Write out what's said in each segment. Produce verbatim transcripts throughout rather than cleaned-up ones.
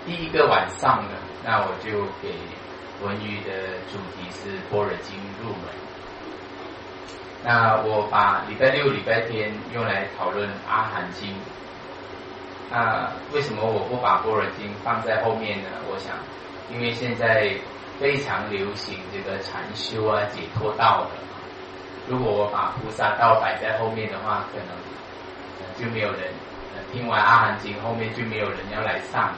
第一个晚上呢，那我就给文瑜的主题是般若经入门。那我把礼拜六、礼拜天用来讨论阿含经。那为什么我不把般若经放在后面呢？我想，因为现在非常流行这个禅修啊、解脱道的。如果我把菩萨道摆在后面的话，可能、呃、就没有人、呃、听完阿含经，后面就没有人要来上。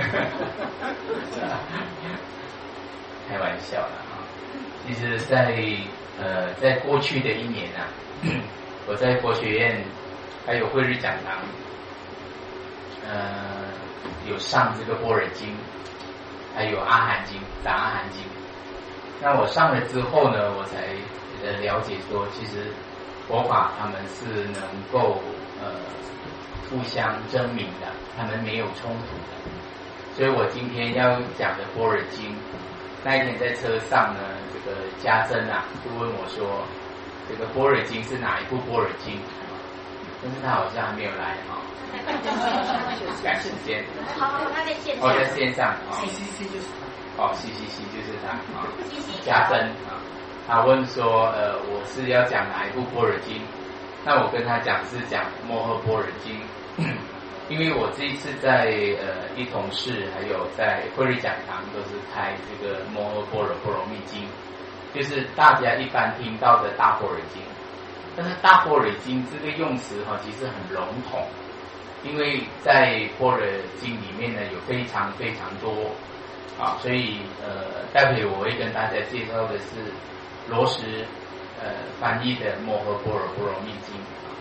开玩笑了啊！其实在，在呃，在过去的一年啊，我在佛学院还有慧日讲堂，呃，有上这个般若经，还有阿含经、杂阿含经。那我上了之后呢，我才呃了解说，其实佛法他们是能够呃互相证明的，他们没有冲突的。所以我今天要讲的般若经，那一天在车上呢，这个家珍啊就问我说，这个般若经是哪一部般若经？但是他好像还没有来哈、哦，赶时间。 好，他在线上。 哦，在线上。哦 C C C 就是他。 哦 ，C C C 就是他啊，家珍啊。他问说，呃，我是要讲哪一部般若经？那我跟他讲是讲摩诃般若经，因为我这一次在呃一同寺还有在慧日讲堂都是开这个摩诃般若波罗蜜经，就是大家一般听到的大般若经。但是大般若经这个用词哈，其实很笼统，因为在般若经里面呢有非常非常多啊，所以呃待会我会跟大家介绍的是罗什呃翻译的摩诃般若波罗蜜经。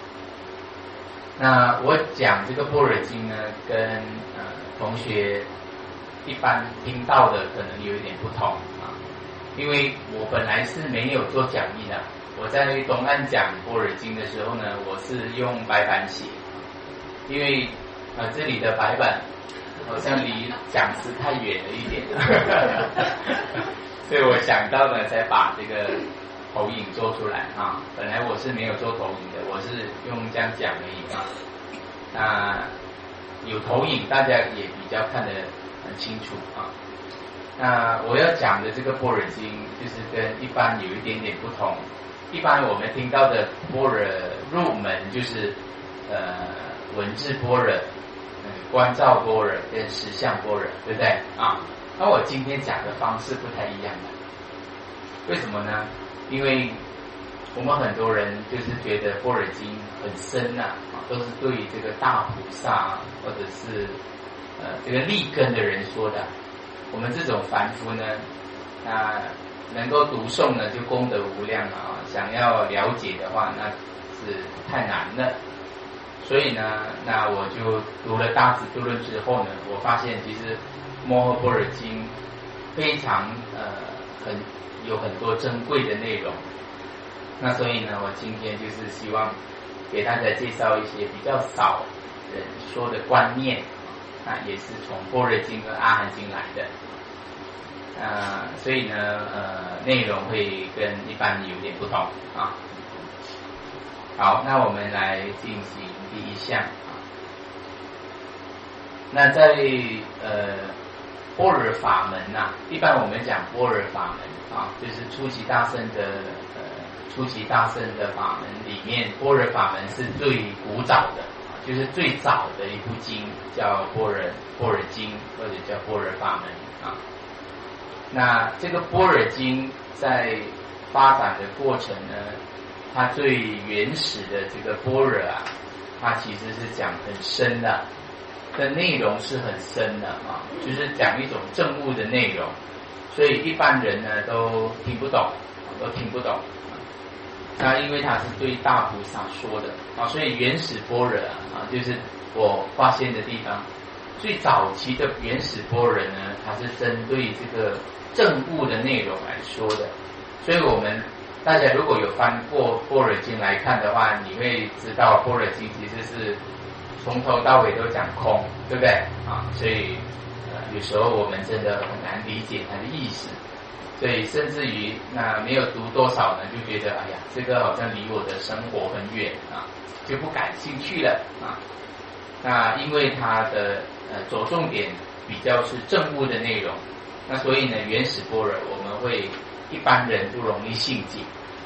那我讲这个般若经呢，跟呃同学一般听到的可能有一点不同啊，因为我本来是没有做讲义的。我在东岸讲般若经的时候呢，我是用白板写，因为呃这里的白板好像离讲师太远了一点，所以我想到呢，才把这个投影做出来啊。本来我是没有做投影的，我是用这样讲而已啊。那有投影，大家也比较看得很清楚啊。那我要讲的这个般若经，就是跟一般有一点点不同。一般我们听到的般若入门就是呃文字般若、呃、观照般若跟实相般若，对不对啊？那我今天讲的方式不太一样的，为什么呢？因为我们很多人就是觉得般若经很深呐、啊，都是对于这个大菩萨或者是呃这个立根的人说的。我们这种凡夫呢，那能够读诵呢，就功德无量啊！想要了解的话，那是太难了。所以呢，那我就读了《大智度论》之后呢，我发现其实《摩诃般若经》非常呃很有很多珍贵的内容。那所以呢，我今天就是希望给大家介绍一些比较少人说的观念，那也是从《般若经》和《阿含经》来的。呃，所以呢，呃，内容会跟一般有点不同啊。好，那我们来进行第一项啊。那在呃般若法门呐、啊，一般我们讲般若法门啊，就是初期大乘的呃初期大乘的法门里面，般若法门是最古早的，就是最早的一部经叫般若般若经，或者叫般若法门啊。那这个般若经在发展的过程呢，它最原始的这个般若啊，它其实是讲很深的，的内容是很深的啊，就是讲一种证悟的内容，所以一般人呢都听不懂，都听不懂。那因为它是对大菩萨说的啊，所以原始般若啊，就是我发现的地方。最早期的原始般若呢，它是针对这个证悟的内容来说的，所以我们大家如果有翻过般若经来看的话，你会知道般若经其实是从头到尾都讲空，对不对啊？所以呃有时候我们真的很难理解它的意思，所以甚至于那没有读多少呢，就觉得哎呀，这个好像离我的生活很远啊，就不感兴趣了啊。那因为它的呃着重点比较是正悟的内容。那所以呢，原始般若我们会一般人不容易信解。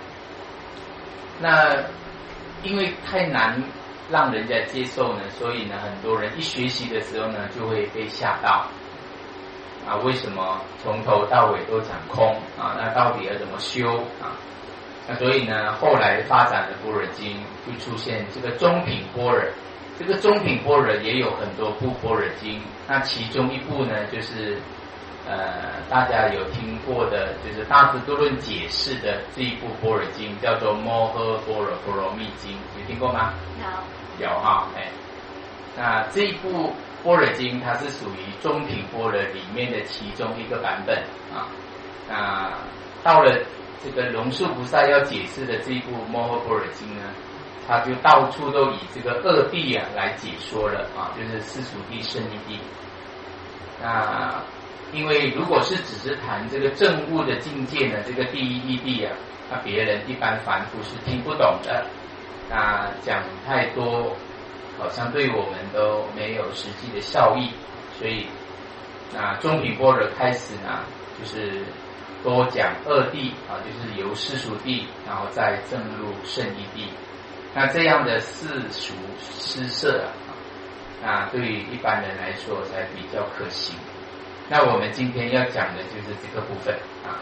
那因为太难让人家接受呢，所以呢，很多人一学习的时候呢，就会被吓到。啊，为什么从头到尾都讲空啊？那到底要怎么修啊？那所以呢，后来发展的般若经就出现这个中品般若。这个中品般若也有很多部般若经，那其中一部呢，就是呃大家有听过的，就是大智度论解释的这一部般若经，叫做摩诃般若波罗蜜经，有听过吗？有，有哈，哎，那这一部般若经它是属于中品般若里面的其中一个版本啊。那到了这个龙树菩萨要解释的这一部摩诃般若经呢，他就到处都以这个二谛啊来解说了啊，就是世俗谛、胜义谛。那因为如果是只是谈这个正悟的境界呢，这个第一义谛啊，那别人一般凡夫是听不懂的。那讲太多，好像对我们都没有实际的效益，所以那中品般若开始呢，就是多讲二谛啊，就是由世俗谛，然后再正入胜义谛。那这样的世俗施设啊，那对于一般人来说才比较可行。那我们今天要讲的就是这个部分啊。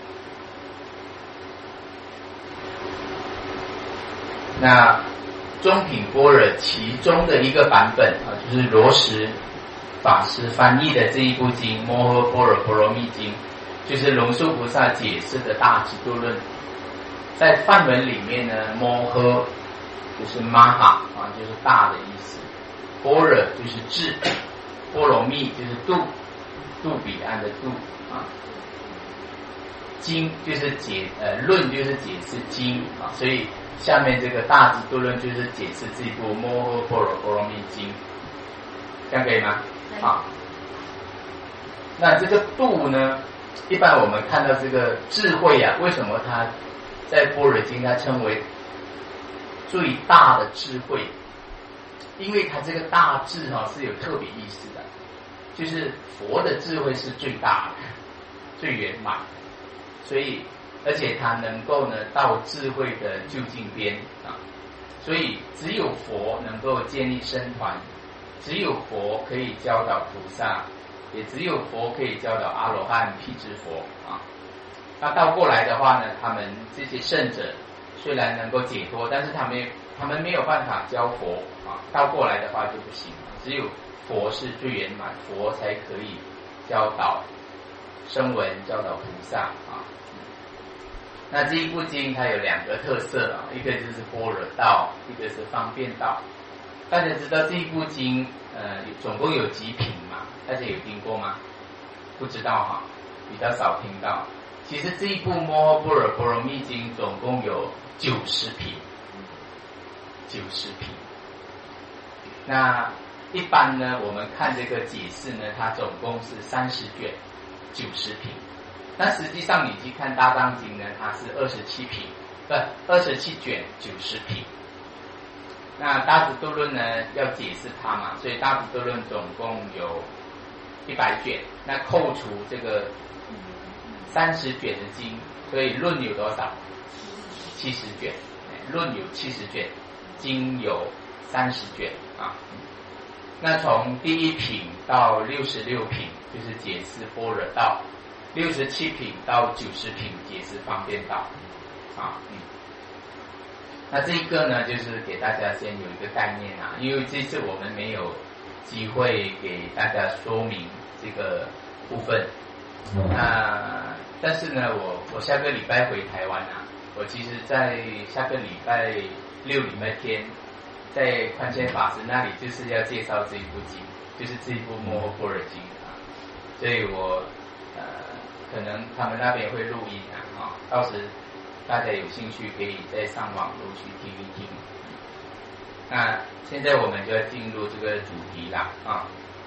那中品般若其中的一个版本啊，就是罗什法师翻译的这一部经《摩诃般若波罗蜜经》，就是龙树菩萨解释的大智度论。在梵文里面呢，摩诃就是玛哈啊，就是大的意思；般若就是智，波罗蜜就是度，度彼岸的度啊。经就是解呃论就是解释经啊，所以下面这个大智度论就是解释这部摩诃般若波罗蜜经，这样可以吗？啊，那这个度呢，一般我们看到这个智慧啊，为什么它在般若经它称为最大的智慧？因为它这个大智哈、啊、是有特别意思的，就是佛的智慧是最大的、最圆满的，所以而且它能够呢到智慧的究竟边啊，所以只有佛能够建立僧团，只有佛可以教导菩萨，也只有佛可以教导阿罗汉、辟支佛啊。那倒过来的话呢，他们这些圣者虽然能够解脱，但是他们他们没有办法教佛啊。倒过来的话就不行，只有佛是最圆满，佛才可以教导声闻，教导菩萨啊。那这一部经它有两个特色啊，一个就是般若道，一个是方便道。大家知道这一部经呃总共有几品嘛？大家有听过吗？不知道哈，比较少听到。其实这一部摩诃般若波罗蜜经总共有九十品，九十品。那一般呢，我们看这个解释呢，它总共是三十卷，九十品。那实际上你去看大藏经呢，它是二十七品，不，二十七卷，九十品。那大智度论呢，要解释它嘛，所以大智度论总共有一百卷。那扣除这个三十卷的经，所以论有多少？七十卷，论有七十卷，经有三十卷啊。那从第一品到六十六品，就是解释般若道；六十七品到九十品，解释方便道啊。嗯，那这一个呢，就是给大家先有一个概念啊，因为这次我们没有机会给大家说明这个部分。那但是呢，我我下个礼拜回台湾啊，我其实在下个礼拜六、礼拜天，在宽谦法师那里就是要介绍这一部经，就是这一部摩诃般若经啊，所以我呃可能他们那边会录音啊，啊，到时大家有兴趣可以再上网络去听一听。那现在我们就要进入这个主题啦啊，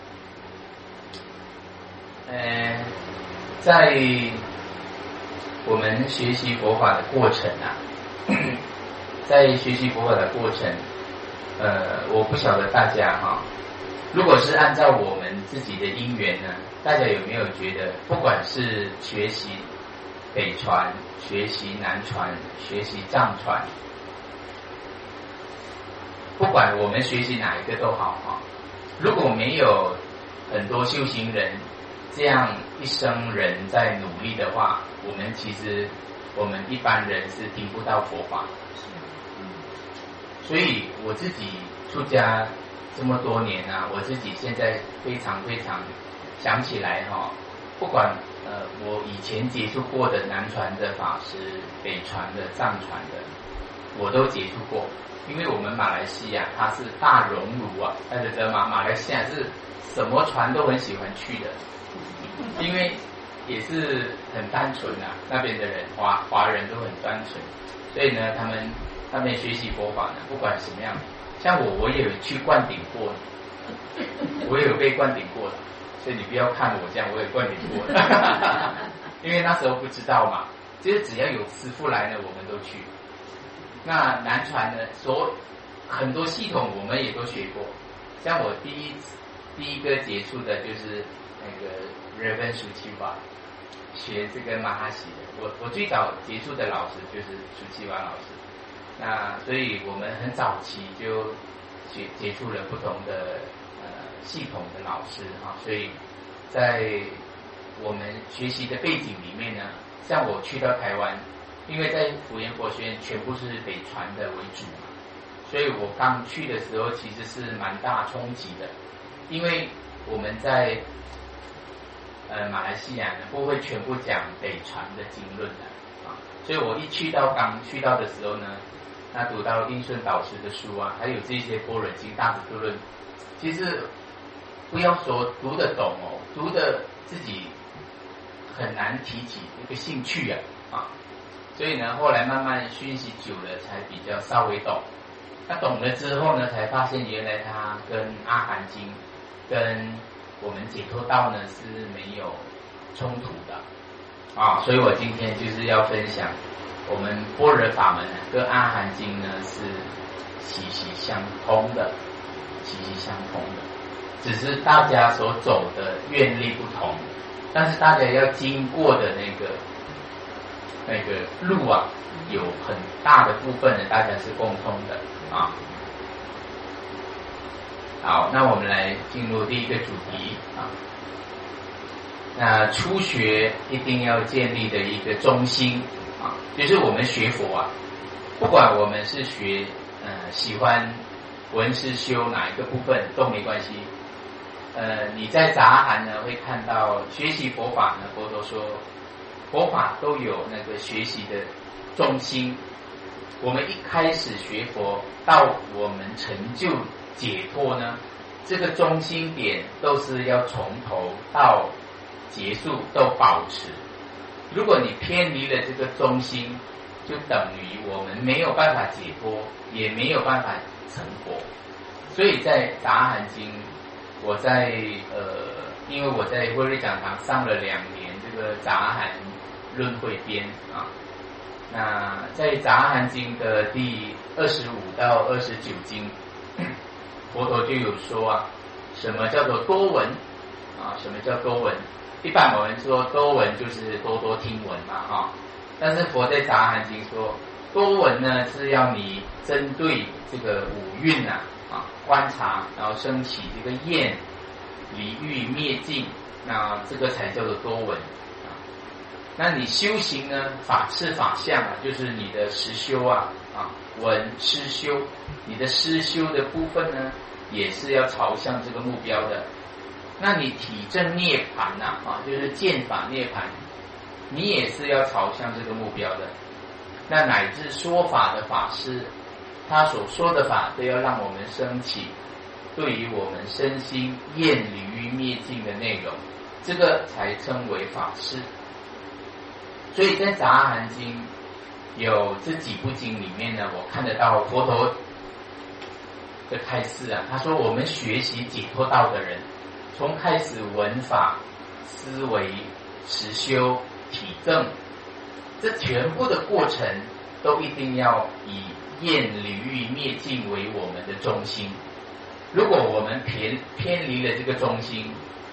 呃，在我们学习佛法的过程啊，在学习佛法的过程，呃，我不晓得大家哈，如果是按照我们们自己的因缘呢，大家有没有觉得，不管是学习北传、学习南传、学习藏传，不管我们学习哪一个都好哈，如果没有很多修行人这样一生人在努力的话，我们其实我们一般人是听不到佛法。所以我自己出家这么多年啊，我自己现在非常非常想起来哈，不管呃我以前接触过的南传的法师、北传的、藏传的，我都接触过。因为我们马来西亚它是大熔炉啊，大家知道吗？马来西亚是什么船都很喜欢去的，因为也是很单纯啊，那边的人华华人都很单纯，所以呢，他们他们学习佛法呢，不管什么样，像我我也有去灌顶过，我也有被灌顶过的，所以你不要看我这样，我也灌顶过的，因为那时候不知道嘛，就是只要有师父来呢，我们都去。那南传呢，所很多系统我们也都学过，像我第一第一个接触的就是那个 Reverend Suchiwa， 学这个马哈西的。我我最早接触的老师就是 Suchiwa 老师，那所以我们很早期就接接触了不同的呃系统的老师啊，所以在我们学习的背景里面呢，像我去到台湾。因为在辅仁佛学院全部是北传的为主嘛，所以我刚去的时候其实是蛮大冲击的，因为我们在呃马来西亚呢不会全部讲北传的经论的啊，所以我一去到刚去到的时候呢，那读到印顺导师的书啊，还有这些般若经、大智度论，其实不要说读得懂哦，读得自己很难提起一个兴趣啊啊。所以呢，后来慢慢熏习久了，才比较稍微懂。那懂了之后呢，才发现原来它跟阿含经、跟我们解脱道呢是没有冲突的啊。所以我今天就是要分享我们般若法门呢，跟阿含经呢是息息相通的，息息相通的。只是大家所走的愿力不同，但是大家要经过的那个。那个路啊，有很大的部分呢，大家是共通的啊。好，那我们来进入第一个主题啊。那初学一定要建立的一个中心啊，就是我们学佛啊，不管我们是学呃喜欢闻思修哪一个部分都没关系。呃，你在杂含呢会看到学习佛法呢，佛陀说。佛法都有那个学习的中心，我们一开始学佛到我们成就解脱呢，这个中心点都是要从头到结束都保持。如果你偏离了这个中心，就等于我们没有办法解脱，也没有办法成佛。所以在杂含经，我在呃，因为我在慧瑞讲堂上了两年这个杂含论会编啊，那在杂含经的第二十五到二十九经，佛陀就有说啊，什么叫做多闻啊？什么叫多闻？一般我们说多闻就是多多听闻嘛啊，但是佛在杂含经说，多闻呢是要你针对这个五蕴啊啊观察，然后升起这个厌、离欲、灭尽，那这个才叫做多闻。那你修行呢？法是法相啊，就是你的实修啊啊，闻施修，你的施修的部分呢，也是要朝向这个目标的。那你体证涅槃呐啊，就是见法涅槃，你也是要朝向这个目标的。那乃至说法的法师，他所说的法都要让我们升起对于我们身心厌离欲灭尽的内容，这个才称为法师。所以在杂含经有这几部经里面呢，我看得到佛陀的开示啊，他说我们学习解脱道的人，从开始闻法、思维、实修、体证，这全部的过程都一定要以厌离欲灭尽为我们的中心。如果我们偏偏离了这个中心，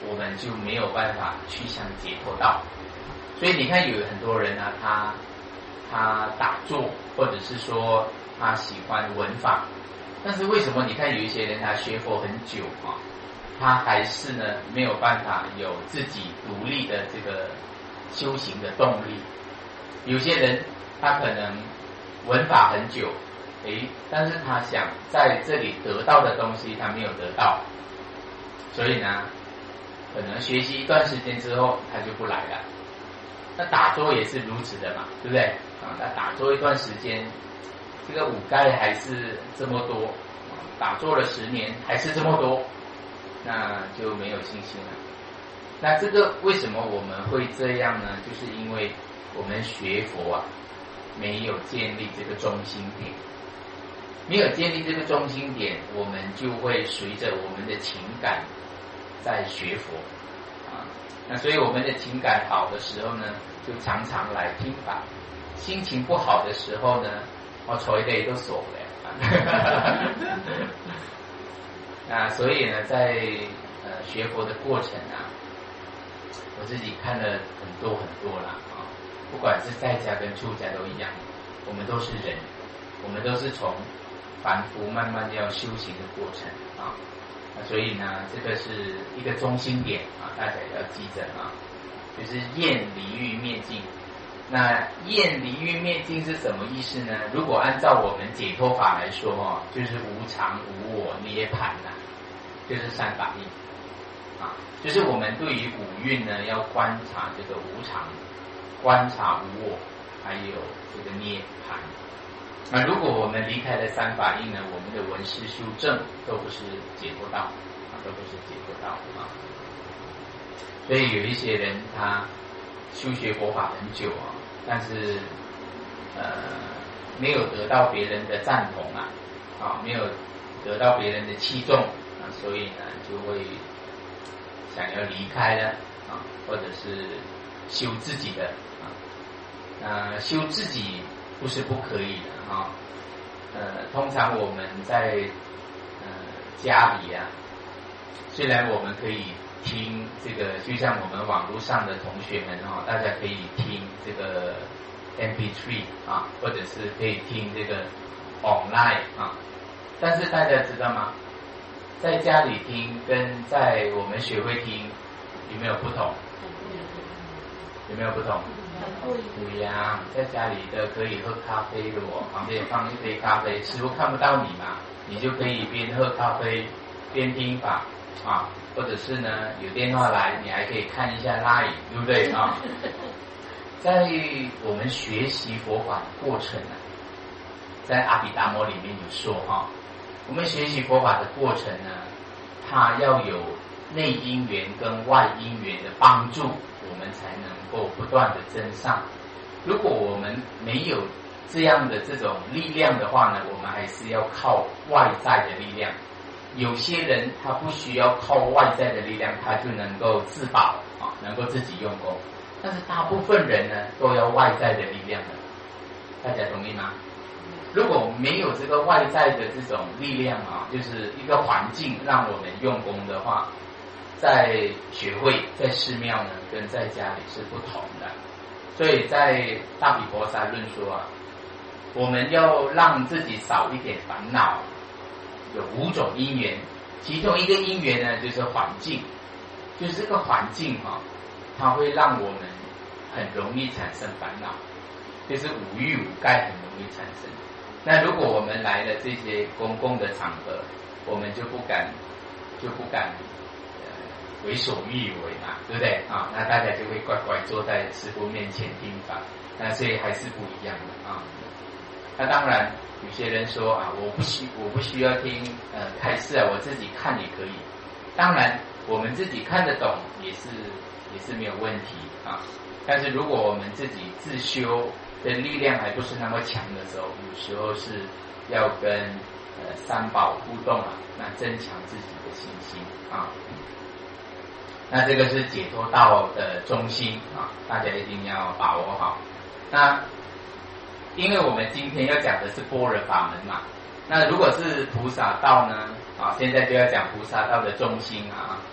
我们就没有办法去向解脱道。所以你看有很多人啊，他他打坐，或者是说他喜欢闻法，但是为什么你看有一些人他学佛很久啊，他还是呢没有办法有自己独立的这个修行的动力？有些人他可能闻法很久，诶，但是他想在这里得到的东西他没有得到，所以呢可能学习一段时间之后他就不来了。那打坐也是如此的嘛，对不对啊？那打坐一段时间，这个五盖还是这么多，打坐了十年还是这么多，那就没有信心了。那这个为什么我们会这样呢？就是因为我们学佛啊，没有建立这个中心点，没有建立这个中心点，我们就会随着我们的情感在学佛啊。那所以我们的情感好的时候呢，就常常来听法；心情不好的时候呢，我睬地都傻了。啊，所以呢，在呃学佛的过程啊，我自己看了很多很多啦啊，不管是在家跟出家都一样，我们都是人，我们都是从凡夫慢慢要修行的过程啊。所以呢，这个是一个中心点啊，大家要记着啊，就是厌离欲灭尽。那厌离欲灭尽是什么意思呢？如果按照我们解脱法来说哦，就是无常、无我、涅槃呐，就是三法印啊，就是我们对于五蕴呢，要观察这个无常，观察无我，还有这个涅槃。那如果我们离开了三法印呢，我们的闻思修证都不是解脱道啊，都不是解脱道啊。所以有一些人他修学佛法很久啊，但是呃没有得到别人的赞同啊，啊没有得到别人的器重啊，所以呢就会想要离开了啊，或者是修自己的啊，呃修自己不是不可以的啊，呃，通常我们在呃家里啊，虽然我们可以听这个，就像我们网络上的同学们哈、哦，大家可以听这个 M P 三 啊，或者是可以听这个 online 啊，但是大家知道吗？在家里听跟在我们学会听有没有不同？有没有不同？不一样，在家里的可以喝咖啡的哦，旁边放一杯咖啡，师傅看不到你嘛，你就可以边喝咖啡边听法啊，或者是呢有电话来，你还可以看一下 LINE， 对不对啊？在我们学习佛法的过程呢、啊，在阿毗达摩里面有说哈、啊，我们学习佛法的过程呢，它要有内因缘跟外因缘的帮助，我们才能够不断的增上。如果我们没有这样的这种力量的话呢，我们还是要靠外在的力量。有些人他不需要靠外在的力量，他就能够自保啊，能够自己用功。但是大部分人呢，都要外在的力量的，大家同意吗？如果没有这个外在的这种力量啊，就是一个环境让我们用功的话，在学会在寺庙呢，跟在家里是不同的。所以在大毗婆沙论说啊，我们要让自己少一点烦恼，有五种因缘，其中一个因缘呢，就是环境，就是这个环境啊，它会让我们很容易产生烦恼，就是五欲五盖很容易产生。那如果我们来了这些公共的场合，我们就不敢就不敢呃为所欲为嘛，对不对啊？那大家就会乖乖坐在师父面前听法，那所以还是不一样的啊。那当然有些人说啊，我不需我不需要听呃开示啊，我自己看也可以。当然我们自己看得懂也是也是没有问题啊。但是如果我们自己自修的力量还不是那么强的时候，有时候是要跟呃三宝互动啊，那增强自己的信心啊。那这个是解脱道的中心啊，大家一定要把握好。那因为我们今天要讲的是般若法门嘛，那如果是菩萨道呢啊，现在就要讲菩萨道的中心啊。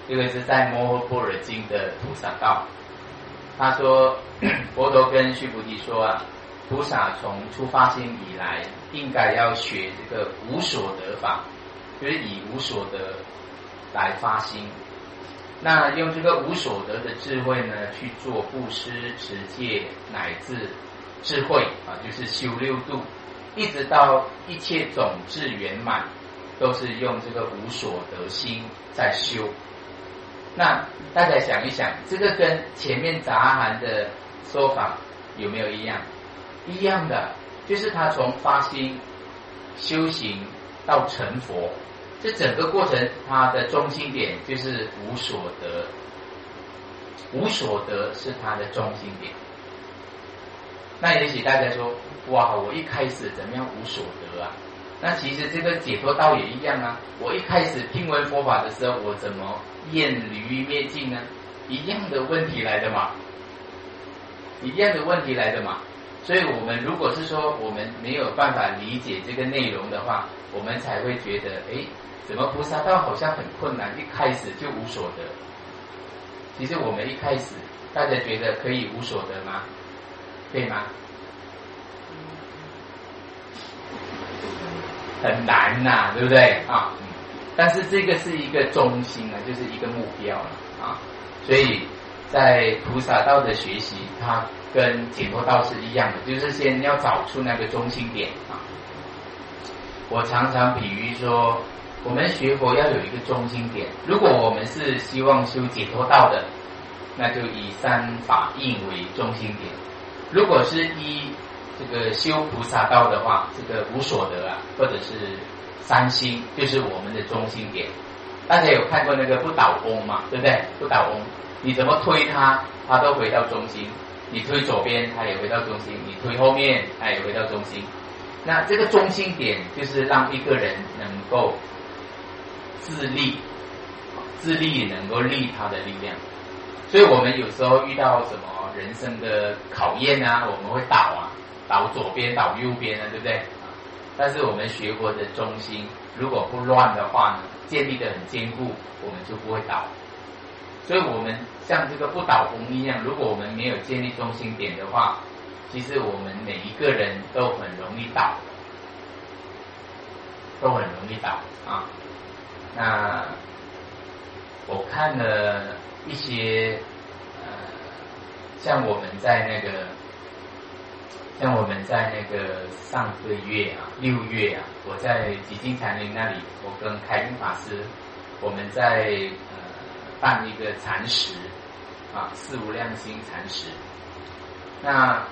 这个是在《摩诃般若经》的菩萨道。他说，佛陀跟须菩提说啊，菩萨从出发心以来，应该要学这个无所得法，就是以无所得来发心。那用这个无所得的智慧呢，去做布施、持戒乃至智慧啊，就是修六度，一直到一切种智圆满，都是用这个无所得心在修。那大家想一想，这个跟前面杂含的说法有没有一样？一样的，就是他从发心修行到成佛，这整个过程它的中心点就是无所得，无所得是它的中心点。那也许大家说，哇，我一开始怎么样无所得啊？那其实这个解脱道也一样啊，我一开始听闻佛法的时候，我怎么厌离灭尽呢？一样的问题来的嘛，一样的问题来的嘛。所以我们如果是说我们没有办法理解这个内容的话，我们才会觉得，哎，怎么菩萨道好像很困难，一开始就无所得。其实我们一开始，大家觉得可以无所得吗？可以吗？很难呐、啊，对不对啊？嗯，但是这个是一个中心啊，就是一个目标了啊。所以在菩萨道的学习，它跟解脱道是一样的，就是先要找出那个中心点啊。我常常比喻说，我们学佛要有一个中心点。如果我们是希望修解脱道的，那就以三法印为中心点；如果是依这个修菩萨道的话，这个无所得啊，或者是三心，就是我们的中心点。大家有看过那个不倒翁嘛？对不对？不倒翁，你怎么推它，它都回到中心；你推左边，它也回到中心；你推后面，它也回到中心。那这个中心点就是让一个人能够自立，自立能够立他的力量。所以我们有时候遇到什么人生的考验啊，我们会倒啊，倒左边，倒右边啊，对不对？但是我们学佛的中心如果不乱的话呢，建立的很坚固，我们就不会倒。所以我们像这个不倒翁一样，如果我们没有建立中心点的话，其实我们每一个人都很容易倒，都很容易倒啊。那我看了一些呃，像我们在那个，像我们在那个上个月啊，六月啊，我在极静禅林那里，我跟开运法师，我们在呃办一个禅食啊，四无量心禅食。那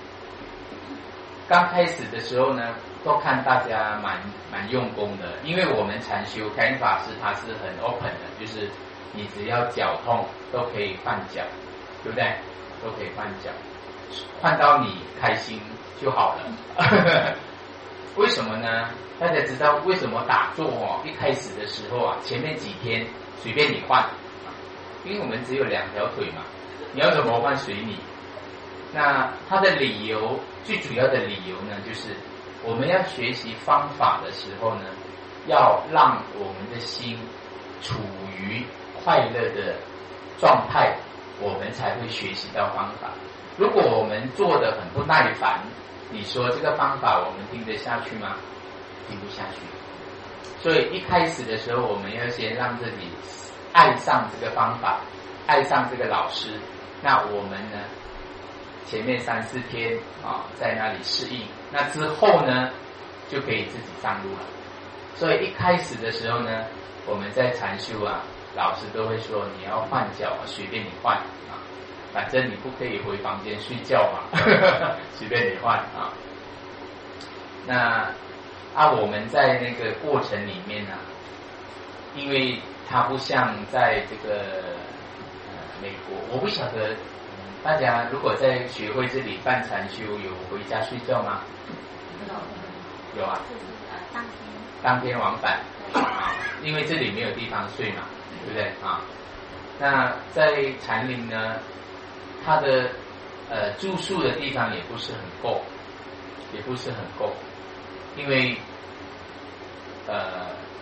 刚开始的时候呢，都看大家蛮蛮用功的，因为我们禅修开运法师他是很 open 的，就是你只要脚痛都可以换脚，对不对？都可以换脚，换到你开心就好了。为什么呢？大家知道为什么打坐哦？一开始的时候啊，前面几天随便你换，因为我们只有两条腿嘛，你要怎么换随你。那它的理由，最主要的理由呢，就是我们要学习方法的时候呢，要让我们的心处于快乐的状态，我们才会学习到方法。如果我们做得很不耐烦，你说这个方法我们听得下去吗？听不下去。所以一开始的时候，我们要先让自己爱上这个方法，爱上这个老师。那我们呢，前面三四天啊，在那里适应，那之后呢，就可以自己上路了。所以一开始的时候呢，我们在禅修啊，老师都会说你要换脚，随便你换啊，反正你不可以回房间睡觉嘛，随便你换啊。那啊，我们在那个过程里面呢、啊，因为它不像在这个呃美国，我不晓得。大家如果在学会这里办禅修，有回家睡觉吗？有啊， 当天当天往返啊，因为这里没有地方睡嘛，对不对啊？那在禅林呢，它的呃住宿的地方也不是很够，也不是很够，因为呃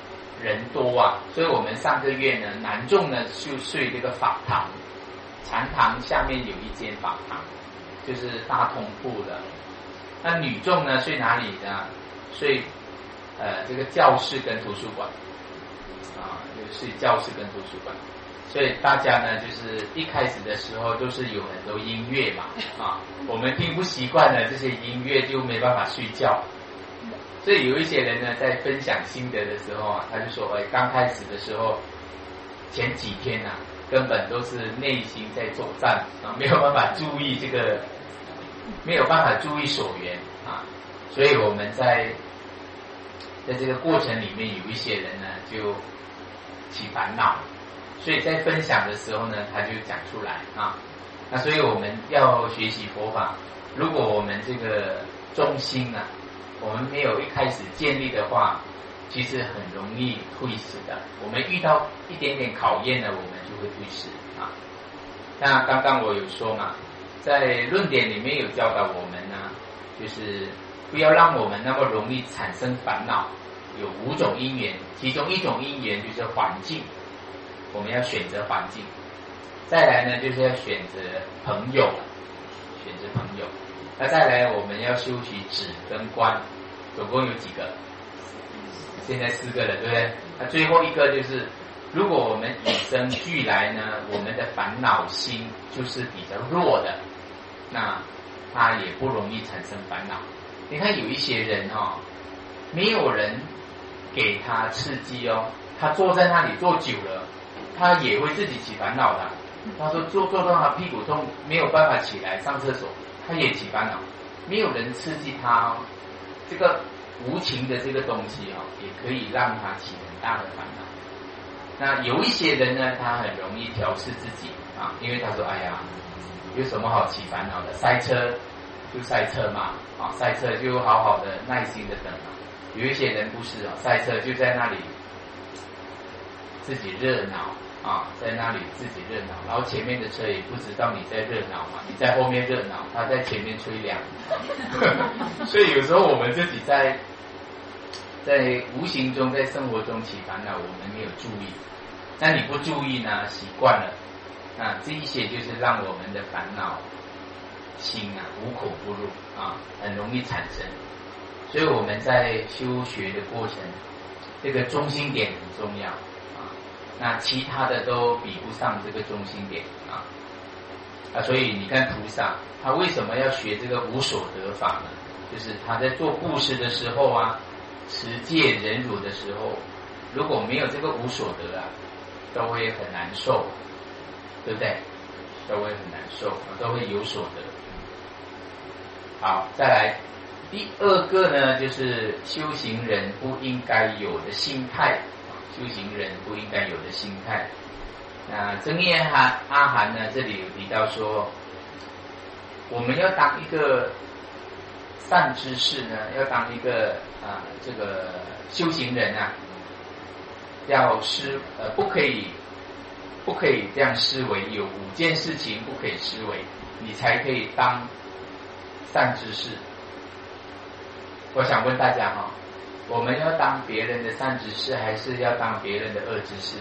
人多啊，所以我们上个月呢，男众呢就睡这个法堂，禅堂下面有一间法堂，就是大通铺的。那女众呢睡哪里呢？睡呃这个教室跟图书馆啊，就是教室跟图书馆。所以大家呢，就是一开始的时候都是有很多音乐嘛，啊，我们听不习惯了这些音乐就没办法睡觉。所以有一些人呢，在分享心得的时候啊，他就说，哎，刚开始的时候，前几天啊，根本都是内心在作战啊，没有办法注意这个，没有办法注意所缘啊，所以我们在在这个过程里面，有一些人呢就起烦恼。所以在分享的时候呢，他就讲出来啊。那所以我们要学习佛法，如果我们这个中心啊，我们没有一开始建立的话，其实很容易退失的。我们遇到一点点考验呢，我们就会退失啊。那刚刚我有说嘛，在论点里面有教导我们呢，就是不要让我们那么容易产生烦恼。有五种因缘，其中一种因缘就是环境。我们要选择环境，再来呢，就是要选择朋友，选择朋友。那再来，我们要修习止跟观，总共有几个？现在四个了，对不对？那最后一个就是，如果我们与生俱来呢，我们的烦恼心就是比较弱的，那他也不容易产生烦恼。你看有一些人哦，没有人给他刺激哦，他坐在那里坐久了。他也会自己起烦恼的。他说坐坐到他屁股痛，没有办法起来上厕所，他也起烦恼。没有人刺激他哦，这个无情的这个东西哦，也可以让他起很大的烦恼。那有一些人呢，他很容易调适自己啊，因为他说：“哎呀，有什么好起烦恼的？塞车就塞车嘛，啊，塞车就好好的耐心的等嘛。”有一些人不是啊，塞车就在那里。自己热闹啊，在那里自己热闹，然后前面的车也不知道你在热闹嘛，你在后面热闹，他在前面吹凉，所以有时候我们自己在在无形中在生活中起烦恼，我们没有注意，那你不注意呢，习惯了，那这一些就是让我们的烦恼心啊无孔不入啊，很容易产生。所以我们在修学的过程，这个中心点很重要。那其他的都比不上这个中心点啊啊！所以你看菩萨，他为什么要学这个无所得法呢？就是他在做布施的时候啊，持戒忍辱的时候，如果没有这个无所得啊，都会很难受，对不对？都会很难受，都会有所得。好，再来第二个呢，就是修行人不应该有的心态。修行人不应该有的心态。那增叶涵阿含呢，这里有提到说，我们要当一个善知识呢，要当一个啊这个修行人啊，要思呃不可以不可以这样思维，有五件事情不可以思维，你才可以当善知识。我想问大家哈、哦。我们要当别人的善知识，还是要当别人的恶知识？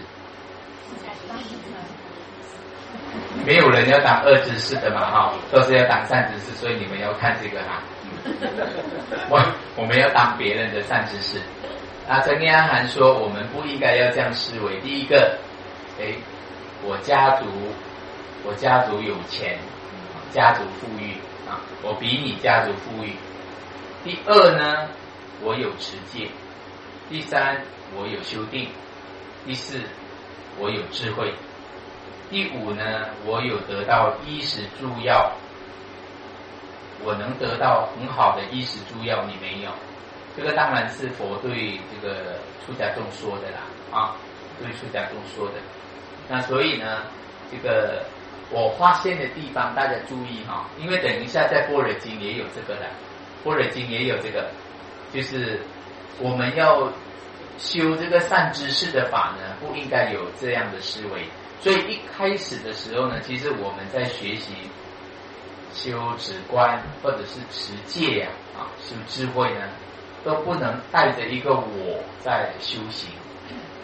没有人要当恶知识的嘛，哈，都是要当善知识，所以你们要看这个哈。我我们要当别人的善知识。啊，曾经阿含说，我们不应该要这样思维。第一个，哎，我家族，我家族有钱，家族富裕啊，我比你家族富裕。第二呢？我有持戒，第三我有修定，第四我有智慧，第五呢我有得到衣食住药，我能得到很好的衣食住药，你没有，这个当然是佛对这个出家众说的啦啊，对出家众说的。那所以呢，这个我发现的地方大家注意哈，因为等一下在般若经也有这个的，般若经也有这个。就是我们要修这个善知识的法呢，不应该有这样的思维。所以一开始的时候呢，其实我们在学习修止观或者是持戒呀、啊，啊，修智慧呢，都不能带着一个我在修行。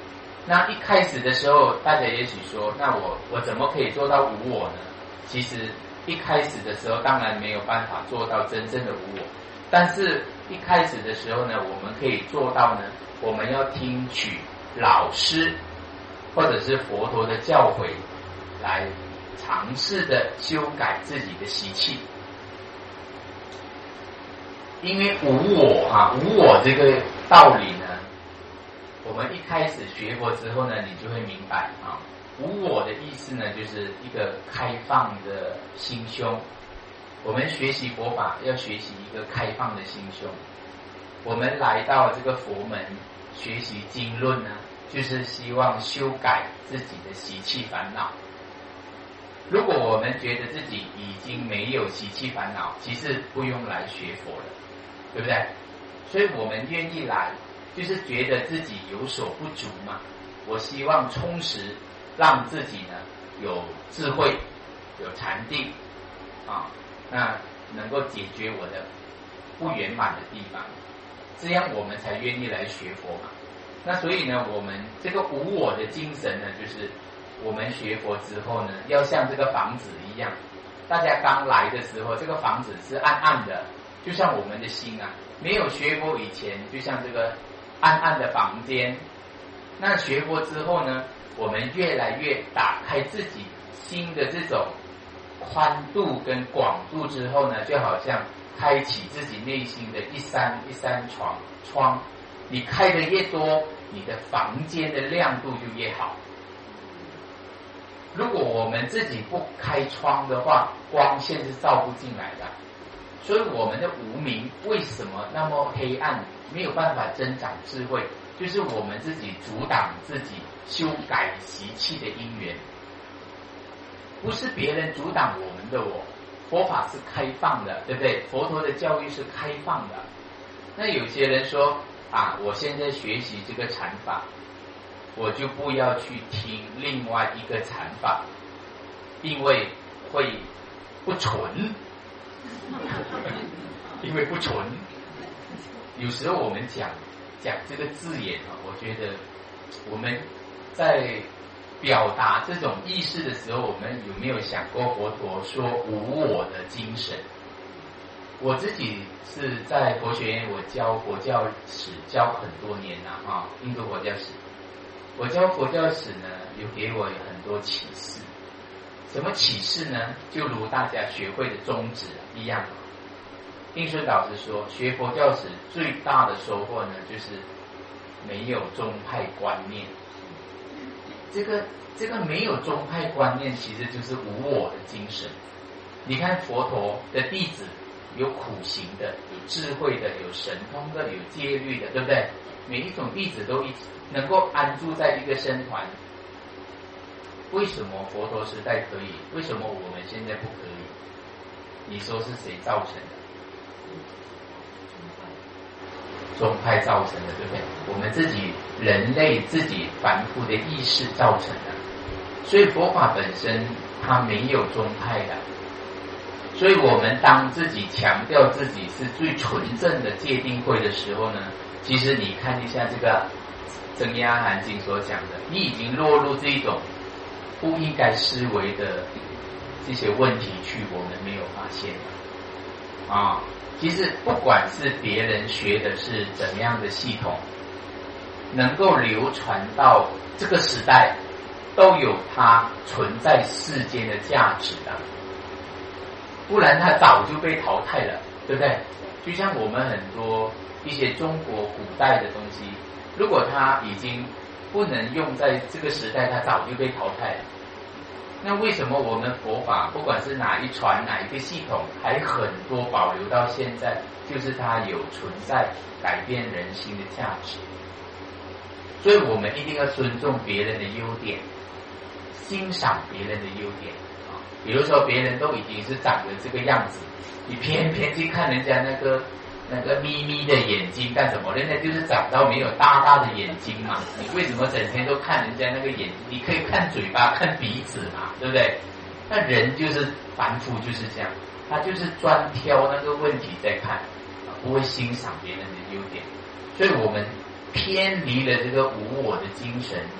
那一开始的时候，大家也许说，那我我怎么可以做到无我呢？其实一开始的时候，当然没有办法做到真正的无我，但是一开始的时候呢，我们可以做到呢，我们要听取老师或者是佛陀的教诲，来尝试的修改自己的习气。因为无我啊，无我这个道理呢，我们一开始学佛之后呢，你就会明白啊，无我的意思呢，就是一个开放的心胸。我们学习佛法要学习一个开放的心胸。我们来到这个佛门学习经论呢，就是希望修改自己的习气烦恼。如果我们觉得自己已经没有习气烦恼，其实不用来学佛了，对不对？所以我们愿意来，就是觉得自己有所不足嘛。我希望充实，让自己呢有智慧、有禅定啊，那能够解决我的不圆满的地方，这样我们才愿意来学佛嘛。那所以呢，我们这个无我的精神呢，就是我们学佛之后呢，要像这个房子一样，大家刚来的时候，这个房子是暗暗的，就像我们的心啊，没有学佛以前，就像这个暗暗的房间。那学佛之后呢，我们越来越打开自己心的这种宽度跟广度之后呢，就好像开启自己内心的一扇一扇窗窗，你开的越多，你的房间的亮度就越好。如果我们自己不开窗的话，光线是照不进来的。所以我们的无明为什么那么黑暗，没有办法增长智慧，就是我们自己阻挡自己修改习气的因缘，不是别人阻挡我们的我。佛法是开放的，对不对？佛陀的教育是开放的。那有些人说啊，我现在学习这个禅法，我就不要去听另外一个禅法，因为会不纯因为不纯。有时候我们讲讲这个字眼啊，我觉得我们在表达这种意识的时候，我们有没有想过佛陀说无我的精神？我自己是在佛学院，我教佛教史教很多年了啊，印度佛教史。我教佛教史呢，有给我很多启示。什么启示呢？就如大家学会的宗旨一样。印顺导师说，学佛教史最大的收获呢，就是没有宗派观念。这个这个没有宗派观念，其实就是无我的精神。你看佛陀的弟子，有苦行的，有智慧的，有神通的，有戒律的，对不对？每一种弟子都一能够安住在一个僧团。为什么佛陀时代可以？为什么我们现在不可以？你说是谁造成的？宗派造成的，对不对？我们自己人类自己凡夫的意识造成的。所以佛法本身它没有宗派的。所以我们当自己强调自己是最纯正的戒定慧的时候呢，其实你看一下这个增压含经所讲的，你已经落入这种不应该思维的这些问题去，我们没有发现啊。其实不管是别人学的是怎样的系统，能够流传到这个时代，都有它存在世间的价值的，不然它早就被淘汰了，对不对？就像我们很多一些中国古代的东西，如果它已经不能用在这个时代，它早就被淘汰了。那为什么我们佛法不管是哪一传哪一个系统，还很多保留到现在，就是它有存在改变人心的价值。所以我们一定要尊重别人的优点，欣赏别人的优点啊。比如说别人都已经是长得这个样子，你偏偏去看人家那个那个眯眯的眼睛干什么？人家就是长到没有大大的眼睛嘛，你为什么整天都看人家那个眼睛？你可以看嘴巴看鼻子嘛，对不对？那人就是凡夫就是这样，他就是专挑那个问题在看，不会欣赏别人的优点。所以我们偏离了这个无我的精神，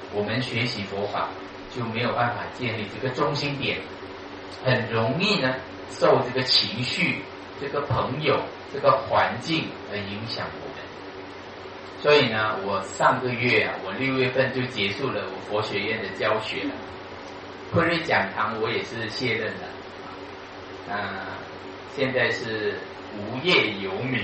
我们学习佛法就没有办法建立这个中心点，很容易呢受这个情绪、这个朋友、这个环境而影响我们。所以呢，我上个月啊，我六月份就结束了我佛学院的教学了。慧瑞讲堂我也是卸任了，啊，现在是无业游民，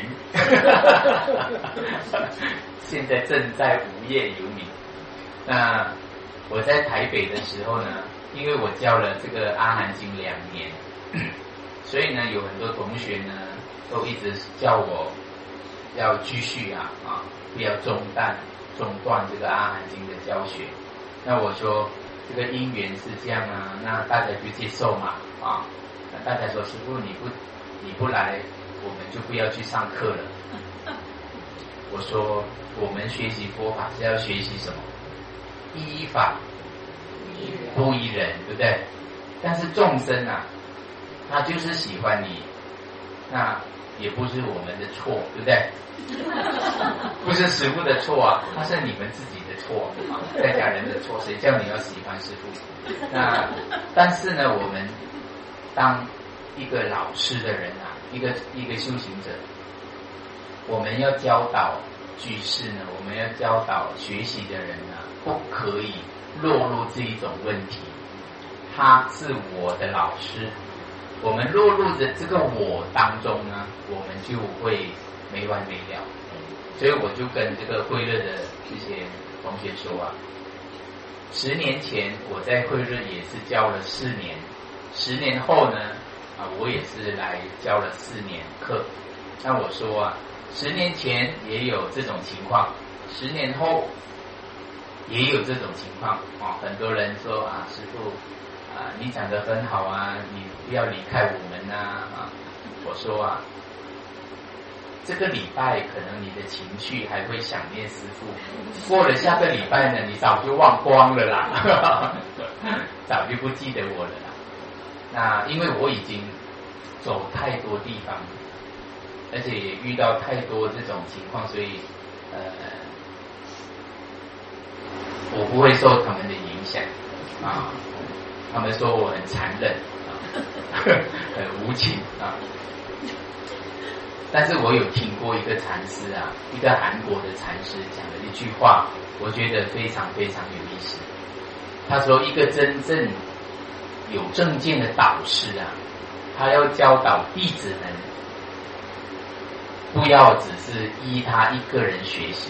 现在正在无业游民。那我在台北的时候呢，因为我教了这个阿含经两年，所以呢，有很多同学呢都一直叫我要继续啊啊，不要中断中断这个阿含经的教学。那我说这个因缘是这样啊，那大家就接受嘛啊。那大家说师父你不你不来，我们就不要去上课了。我说我们学习佛法是要学习什么？依法不依人，对不对？但是众生啊，他就是喜欢你，那也不是我们的错，对不对？不是师父的错啊，那是你们自己的错啊，在家人的错，谁叫你要喜欢师父？那但是呢，我们当一个老师的人啊，一个一个修行者，我们要教导居士呢，我们要教导学习的人呢，不可以落入这一种问题。他是我的老师，我们落入的这个我当中呢，我们就会没完没了。所以我就跟这个慧热的这些同学说啊，十年前我在慧热也是教了四年，十年后呢，啊，我也是来教了四年课。那我说啊，十年前也有这种情况，十年后也有这种情况啊。很多人说啊，师父啊，你讲得很好啊，你不要离开我们呐啊。我说啊，这个礼拜可能你的情绪还会想念师父，过了下个礼拜呢，你早就忘光了啦，早就不记得我了啦。那因为我已经走太多地方，而且也遇到太多这种情况，所以呃，我不会受他们的影响啊。他们说我很残忍啊，很无情啊。但是我有听过一个禅师啊，一个韩国的禅师讲了一句话，我觉得非常非常有意思。他说，一个真正有正见的导师啊，他要教导弟子们，不要只是依他一个人学习。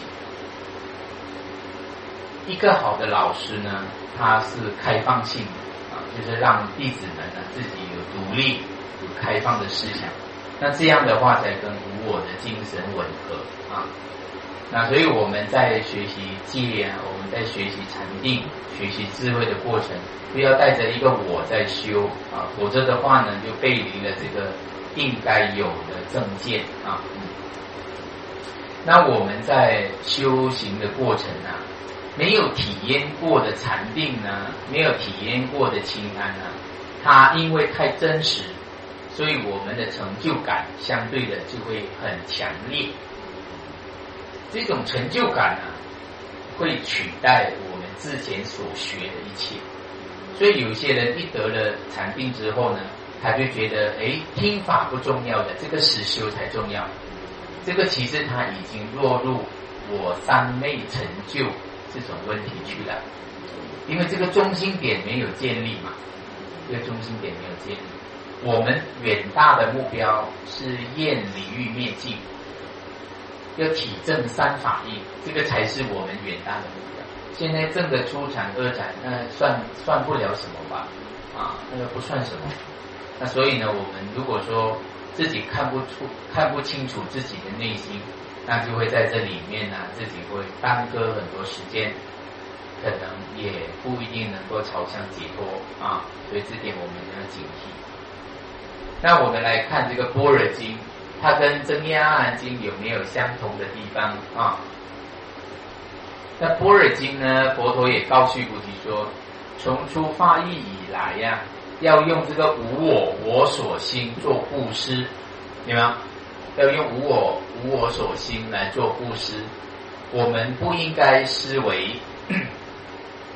一个好的老师呢，他是开放性的啊，就是让弟子们呢自己有独立、有开放的思想。那这样的话，才跟无我的精神吻合啊。那所以我们在学习戒啊，我们在学习禅定、学习智慧的过程，不要带着一个我在修啊，否则的话呢，就背离了这个应该有的正见啊。嗯、那我们在修行的过程啊，没有体验过的禅定呢，没有体验过的清安呢，它因为太真实，所以我们的成就感相对的就会很强烈。这种成就感呢，会取代我们之前所学的一切。所以有些人一得了禅定之后呢，他就觉得，哎，听法不重要的，这个实修才重要。这个其实他已经落入我三昧成就这种问题去了，因为这个中心点没有建立嘛，这个中心点没有建立。我们远大的目标是厌离欲灭尽，要体证三法印，这个才是我们远大的目标。现在证的初禅、二禅，那算算不了什么吧？啊，那个不算什么。那所以呢，我们如果说自己看不出、看不清楚自己的内心，那就会在这里面呢，自己会耽搁很多时间，可能也不一定能够朝向解脱啊。所以这点我们要警惕。那我们来看这个般若经，它跟增业阿含经有没有相同的地方啊？那般若经呢，佛陀也告诉菩提说，从出发意以来呀、啊，要用这个无我我所心做布施，对吗？要用无我无我所心来做布施。我们不应该思维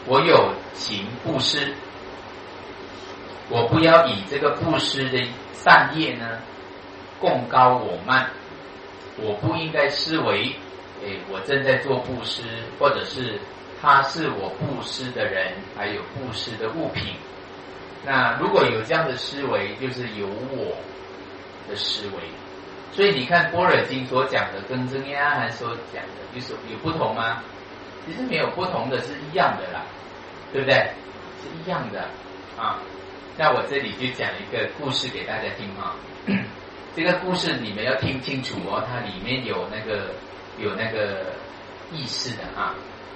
我有行布施，我不要以这个布施的善业呢贡高我慢，我不应该视为诶我正在做布施，或者是他是我布施的人，还有布施的物品。那如果有这样的思维，就是有我的思维。所以你看般若经所讲的跟增压含所讲的就是有不同吗？其实没有不同的，是一样的啦，对不对？是一样的啊。那我这里就讲一个故事给大家听啊。这个故事你们要听清楚哦，它里面有那个有那个意思的啊。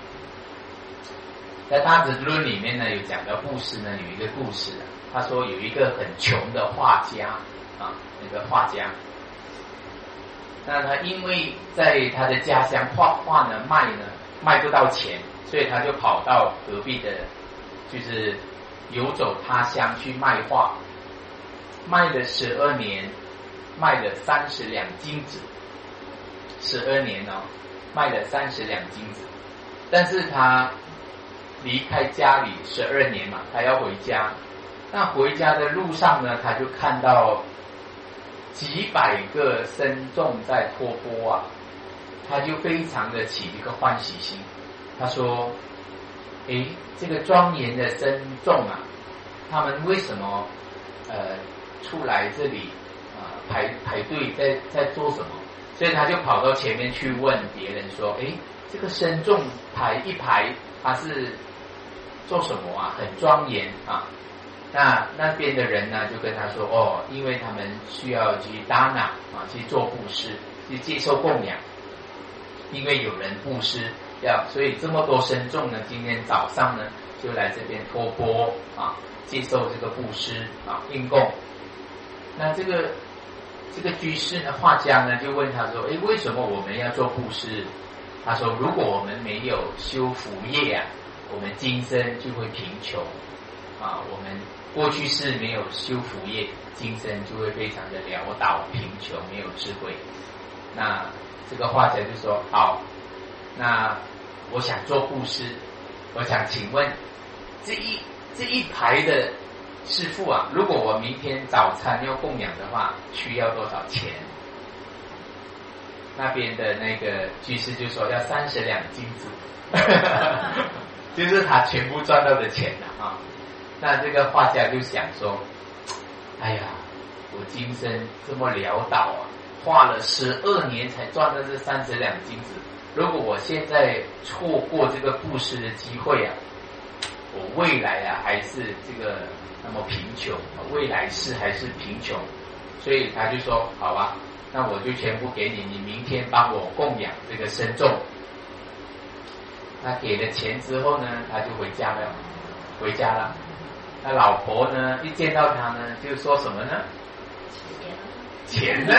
在《大智度论》里面呢，有讲到布施呢，有一个故事啊。他说有一个很穷的画家啊，那个画家，那他因为在他的家乡画画呢卖呢卖不到钱，所以他就跑到隔壁的，就是游走他乡去卖画，卖了十二年，卖了三十两金子，十二年哦，卖了三十两金子，但是他离开家里十二年嘛，他要回家。那回家的路上呢，他就看到几百个僧众在托钵啊，他就非常的起一个欢喜心。他说：“诶，这个庄严的僧众啊，他们为什么呃出来这里啊、呃、排排队在在做什么？”所以他就跑到前面去问别人说：“诶，这个僧众排一排，他是做什么啊？很庄严啊。”那那边的人呢就跟他说：“哦，因为他们需要去达那啊，去做布施，去接受供养。因为有人布施，要所以这么多僧众呢，今天早上呢就来这边托钵啊，接受这个布施啊，应供。那这个这个居士呢，画家呢就问他说：‘诶，为什么我们要做布施？’他说：‘如果我们没有修福业啊，我们今生就会贫穷啊，我们。’过去是没有修福业，今生就会非常的潦倒、贫穷，没有智慧。那这个画家就说：好，那我想做布施，我想请问这一这一排的师父啊，如果我明天早餐要供养的话，需要多少钱？那边的那个居士就说要三十两金子，就是他全部赚到的钱了啊。那这个画家就想说：哎呀，我今生这么潦倒啊，画了十二年才赚到这三十两金子。如果我现在错过这个布施的机会啊，我未来啊还是这个那么贫穷，未来世还是贫穷。所以他就说：好吧，那我就全部给你，你明天帮我供养这个僧众。他给了钱之后呢，他就回家了，回家了。那老婆呢，一见到他呢，就说什么呢？钱呢？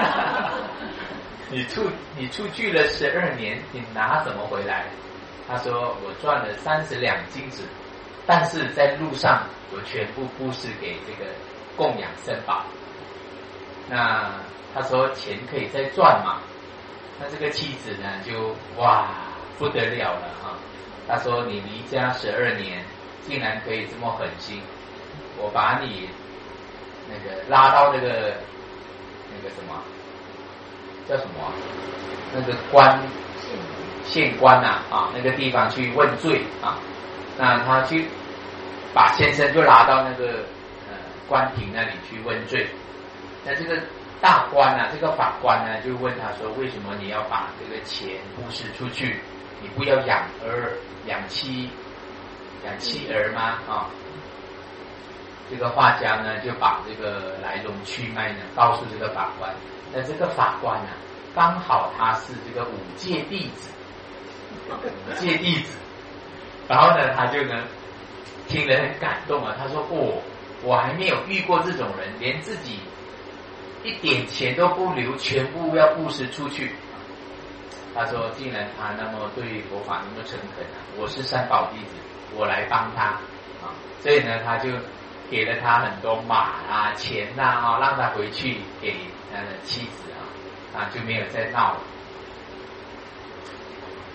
你出你出去了十二年，你拿怎么回来？他说：我赚了三十两金子，但是在路上我全部布施给这个供养僧宝。那他说钱可以再赚嘛？那这个妻子呢，就哇不得了了啊！他说：你离家十二年。竟然可以这么狠心，我把你那个拉到那个那个什么叫什么、啊、那个官县官呐 啊, 啊那个地方去问罪啊，那他去把先生就拉到那个呃官庭那里去问罪。那这个大官啊，这个法官呢就问他说：为什么你要把这个钱布施出去？你不要养儿养妻？养妻儿吗？啊，这个画家呢就把这个来龙去脉呢告诉这个法官。那这个法官呢，刚好他是这个五戒弟子，五戒弟子，然后呢他就呢听了很感动啊，他说：哦，我还没有遇过这种人，连自己一点钱都不留，全部要布施出去。他说：既然他那么对佛法那么诚恳啊，我是三宝弟子，我来帮他啊，所以呢，他就给了他很多马啊、钱呐啊，让他回去给他的妻子啊，啊就没有再闹了。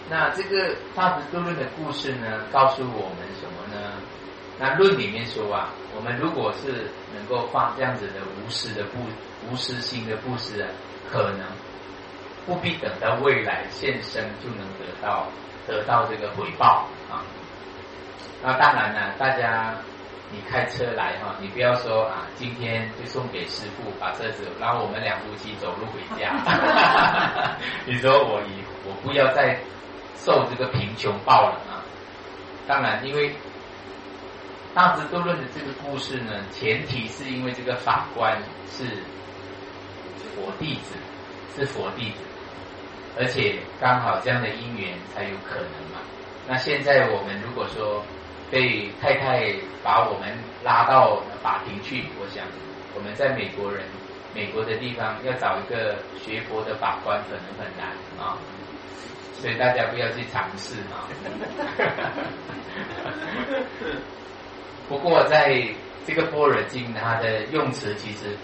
那这个大智度论的故事呢，告诉我们什么呢？那论里面说啊，我们如果是能够放这样子的无私的布无私心的布施啊，可能不必等到未来现生就能得到得到这个回报啊。那当然呢，大家你开车来哈，你不要说啊，今天就送给师父把车子，然后我们两夫妻走路回家。你说我以我不要再受这个贫穷报了啊！当然，因为大智度论的这个故事呢，前提是因为这个法官是佛弟子，是佛弟子，而且刚好这样的因缘才有可能嘛。那现在我们如果说被太太把我们拉到法庭去，我想我们在美国人美国的地方要找一个学佛的法官可能很难啊。所以大家不要去尝试啊！不过在这个般若经，它的用词其实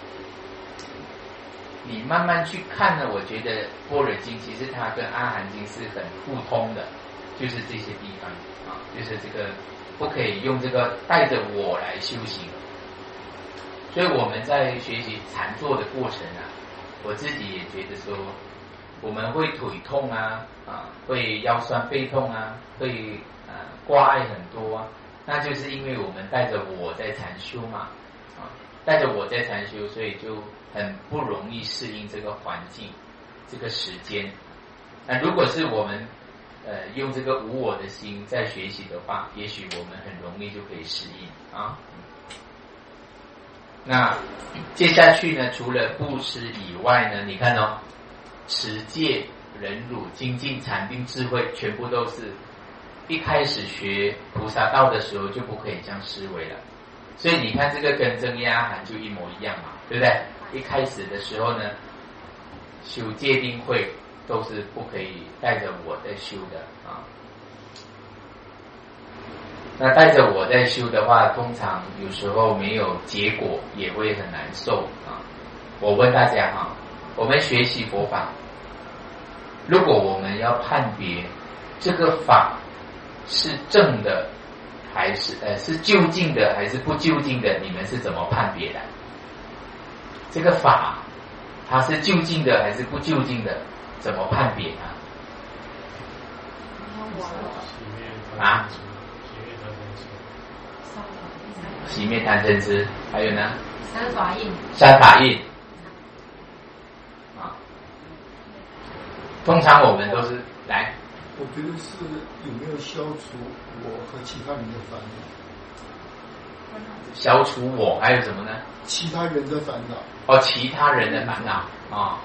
你慢慢去看呢，我觉得般若经其实它跟阿含经是很互通的，就是这些地方啊，就是这个不可以用这个带着我来修行。所以我们在学习禅坐的过程啊，我自己也觉得说，我们会腿痛啊，啊，会腰酸背痛啊，会啊挂碍很多啊，那就是因为我们带着我在禅修嘛，啊，带着我在禅修，所以就很不容易适应这个环境、这个时间。那如果是我们呃用这个无我的心在学习的话，也许我们很容易就可以适应啊。那接下去呢，除了布施以外呢，你看哦。持戒、忍辱、精进、禅定、智慧，全部都是一开始学菩萨道的时候就不可以这样思维了。所以你看这个跟增一阿含就一模一样嘛，对不对？一开始的时候呢，修戒定慧都是不可以带着我在修的啊。那带着我在修的话，通常有时候没有结果，也会很难受啊。我问大家哈。我们学习佛法，如果我们要判别这个法是正的还是呃是究竟的还是不究竟的，你们是怎么判别的？这个法它是究竟的还是不究竟的，怎么判别它？啊？熄灭贪嗔痴，还有呢？ 三法印。 三法印。通常我们都是来， 我觉得是有没有消除我和其他人的烦恼？ 消除我还有什么呢？ 其他人的烦恼。 哦，其他人的烦恼啊。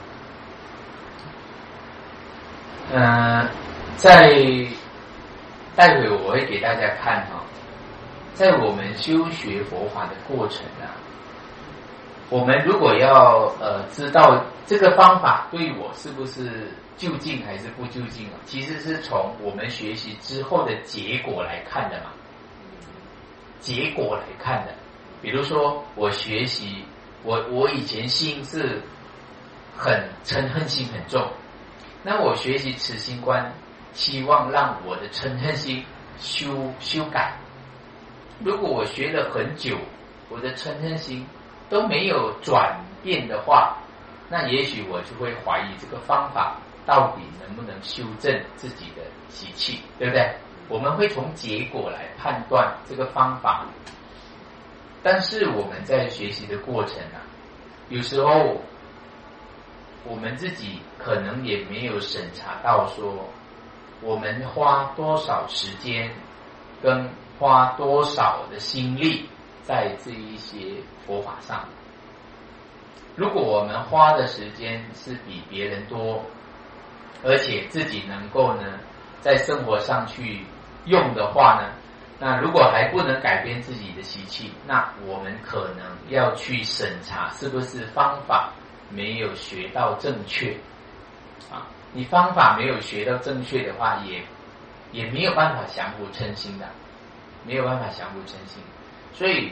嗯、呃，在待会我会给大家看哈、哦，在我们修学佛法的过程啊，我们如果要呃知道这个方法对我是不是究竟还是不究竟，其实是从我们学习之后的结果来看的嘛，结果来看的。比如说我学习，我我以前心是很嗔恨心很重，那我学习慈心观，希望让我的嗔恨心修修改。如果我学了很久，我的嗔恨心都没有转变的话，那也许我就会怀疑这个方法到底能不能修正自己的习气，对不对？我们会从结果来判断这个方法。但是我们在学习的过程啊，有时候我们自己可能也没有审查到说，我们花多少时间跟花多少的心力在这一些佛法上。如果我们花的时间是比别人多，而且自己能够呢在生活上去用的话呢，那如果还不能改变自己的习气，那我们可能要去审查是不是方法没有学到正确啊。你方法没有学到正确的话，也也没有办法降伏嗔心的，没有办法降伏嗔心。所以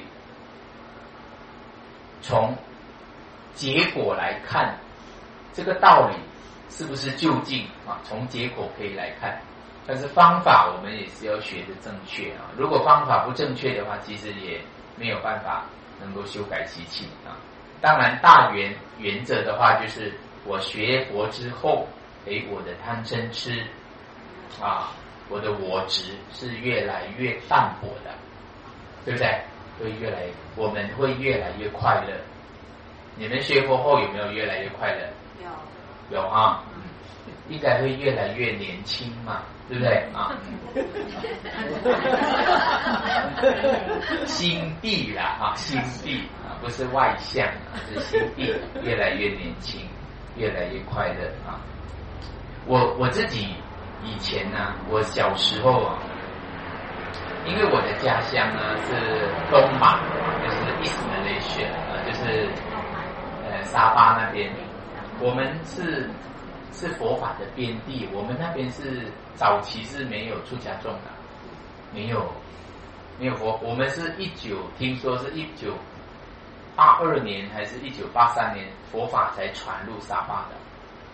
从结果来看，这个道理是不是就近啊？从结果可以来看，但是方法我们也是要学的正确啊。如果方法不正确的话，其实也没有办法能够修改习气啊。当然，大原原则的话，就是我学佛之后，诶，我的贪嗔痴啊，我的我执是越来越淡薄的，对不对？会越来，我们会越来越快乐。你们学佛后有没有越来越快乐？有，有啊，应该会越来越年轻嘛，对不对啊？心地啦啊，心地啊，不是外向啊，是心地越来越年轻，越来越快乐啊。我我自己以前呢、啊，我小时候啊，因为我的家乡呢是东马，就是 East Malaysia 啊，就是呃沙巴那边，我们是是佛法的边地，我们那边是早期是没有出家众的，没有没有佛，我们是一九听说是一九八二年还是一九八三年佛法才传入沙巴的。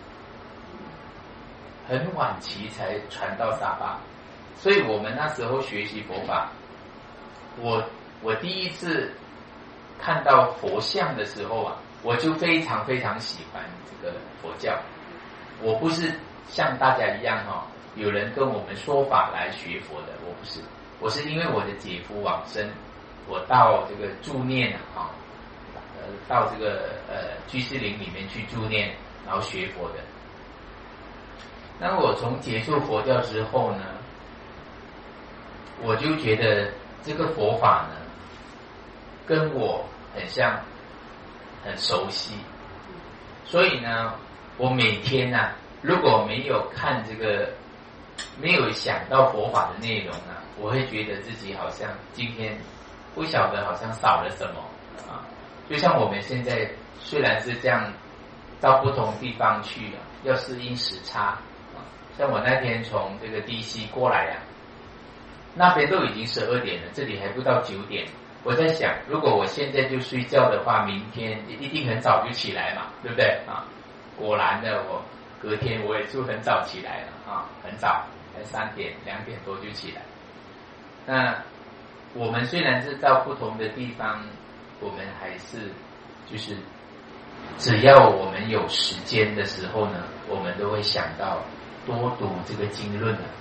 很晚期才传到沙巴，所以我们那时候学习佛法，我我第一次看到佛像的时候啊，我就非常非常喜欢这个佛教。我不是像大家一样哈、哦，有人跟我们说法来学佛的，我不是，我是因为我的姐夫往生，我到这个助念啊，呃，到这个呃居士林里面去助念，然后学佛的。那我从接触佛教之后呢，我就觉得这个佛法呢，跟我很像，很熟悉。所以呢，我每天呢、啊，如果没有看这个，没有想到佛法的内容啊，我会觉得自己好像今天不晓得好像少了什么啊。就像我们现在虽然是这样到不同地方去啊，要适应时差。像我那天从这个 D C 过来啊，那边都已经十二点了，这里还不到九点。我在想，如果我现在就睡觉的话，明天一定很早就起来嘛，对不对啊？果然的，我隔天我也就很早起来了啊，很早，才三点、两点多就起来。那我们虽然是到不同的地方，我们还是就是只要我们有时间的时候呢，我们都会想到多读这个经论啊。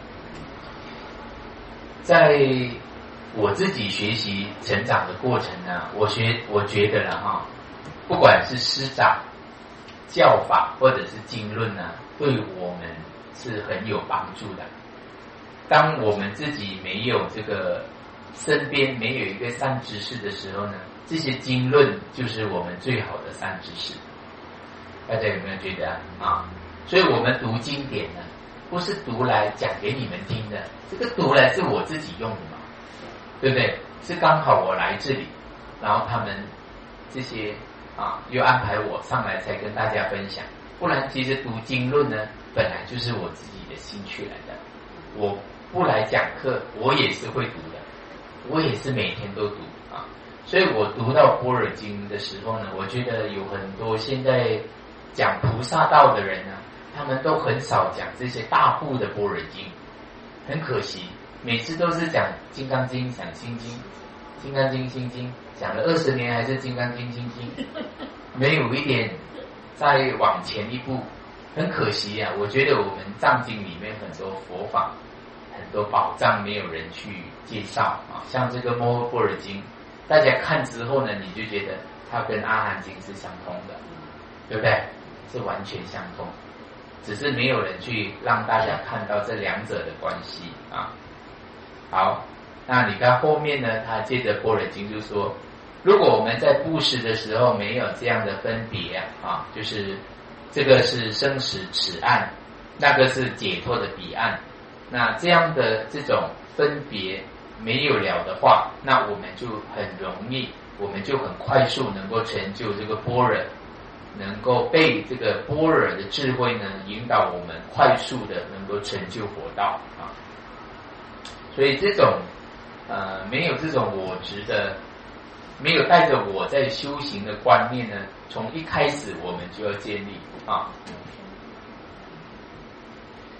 在我自己学习成长的过程呢，我学我觉得了哈，不管是师长教法或者是经论呢，对我们是很有帮助的。当我们自己没有这个身边没有一个善知识的时候呢，这些经论就是我们最好的善知识。大家有没有觉得啊？所以我们读经典呢，不是读来讲给你们听的，这个读来是我自己用的嘛，对不对？是刚好我来这里，然后他们这些啊又安排我上来才跟大家分享。不然其实读经论呢，本来就是我自己的兴趣来的。我不来讲课，我也是会读的，我也是每天都读啊。所以我读到般若经的时候呢，我觉得有很多现在讲菩萨道的人呢，他们都很少讲这些大部的般若经，很可惜，每次都是讲金刚经、讲心经、金刚经、心经，讲了二十年还是金刚经、心经，没有一点再往前一步，很可惜啊！我觉得我们藏经里面很多佛法、很多宝藏没有人去介绍啊，像这个摩诃般若经，大家看之后呢，你就觉得它跟阿含经是相通的，对不对？是完全相通。只是没有人去让大家看到这两者的关系啊。好，那你看后面呢，他接着般若经就说，如果我们在布施的时候没有这样的分别啊，啊就是这个是生死此岸，那个是解脱的彼岸，那这样的这种分别没有了的话，那我们就很容易，我们就很快速能够成就这个般若，能够被这个般若的智慧呢引导我们快速的能够成就佛道啊。所以这种呃没有这种我执的，没有带着我在修行的观念呢，从一开始我们就要建立啊。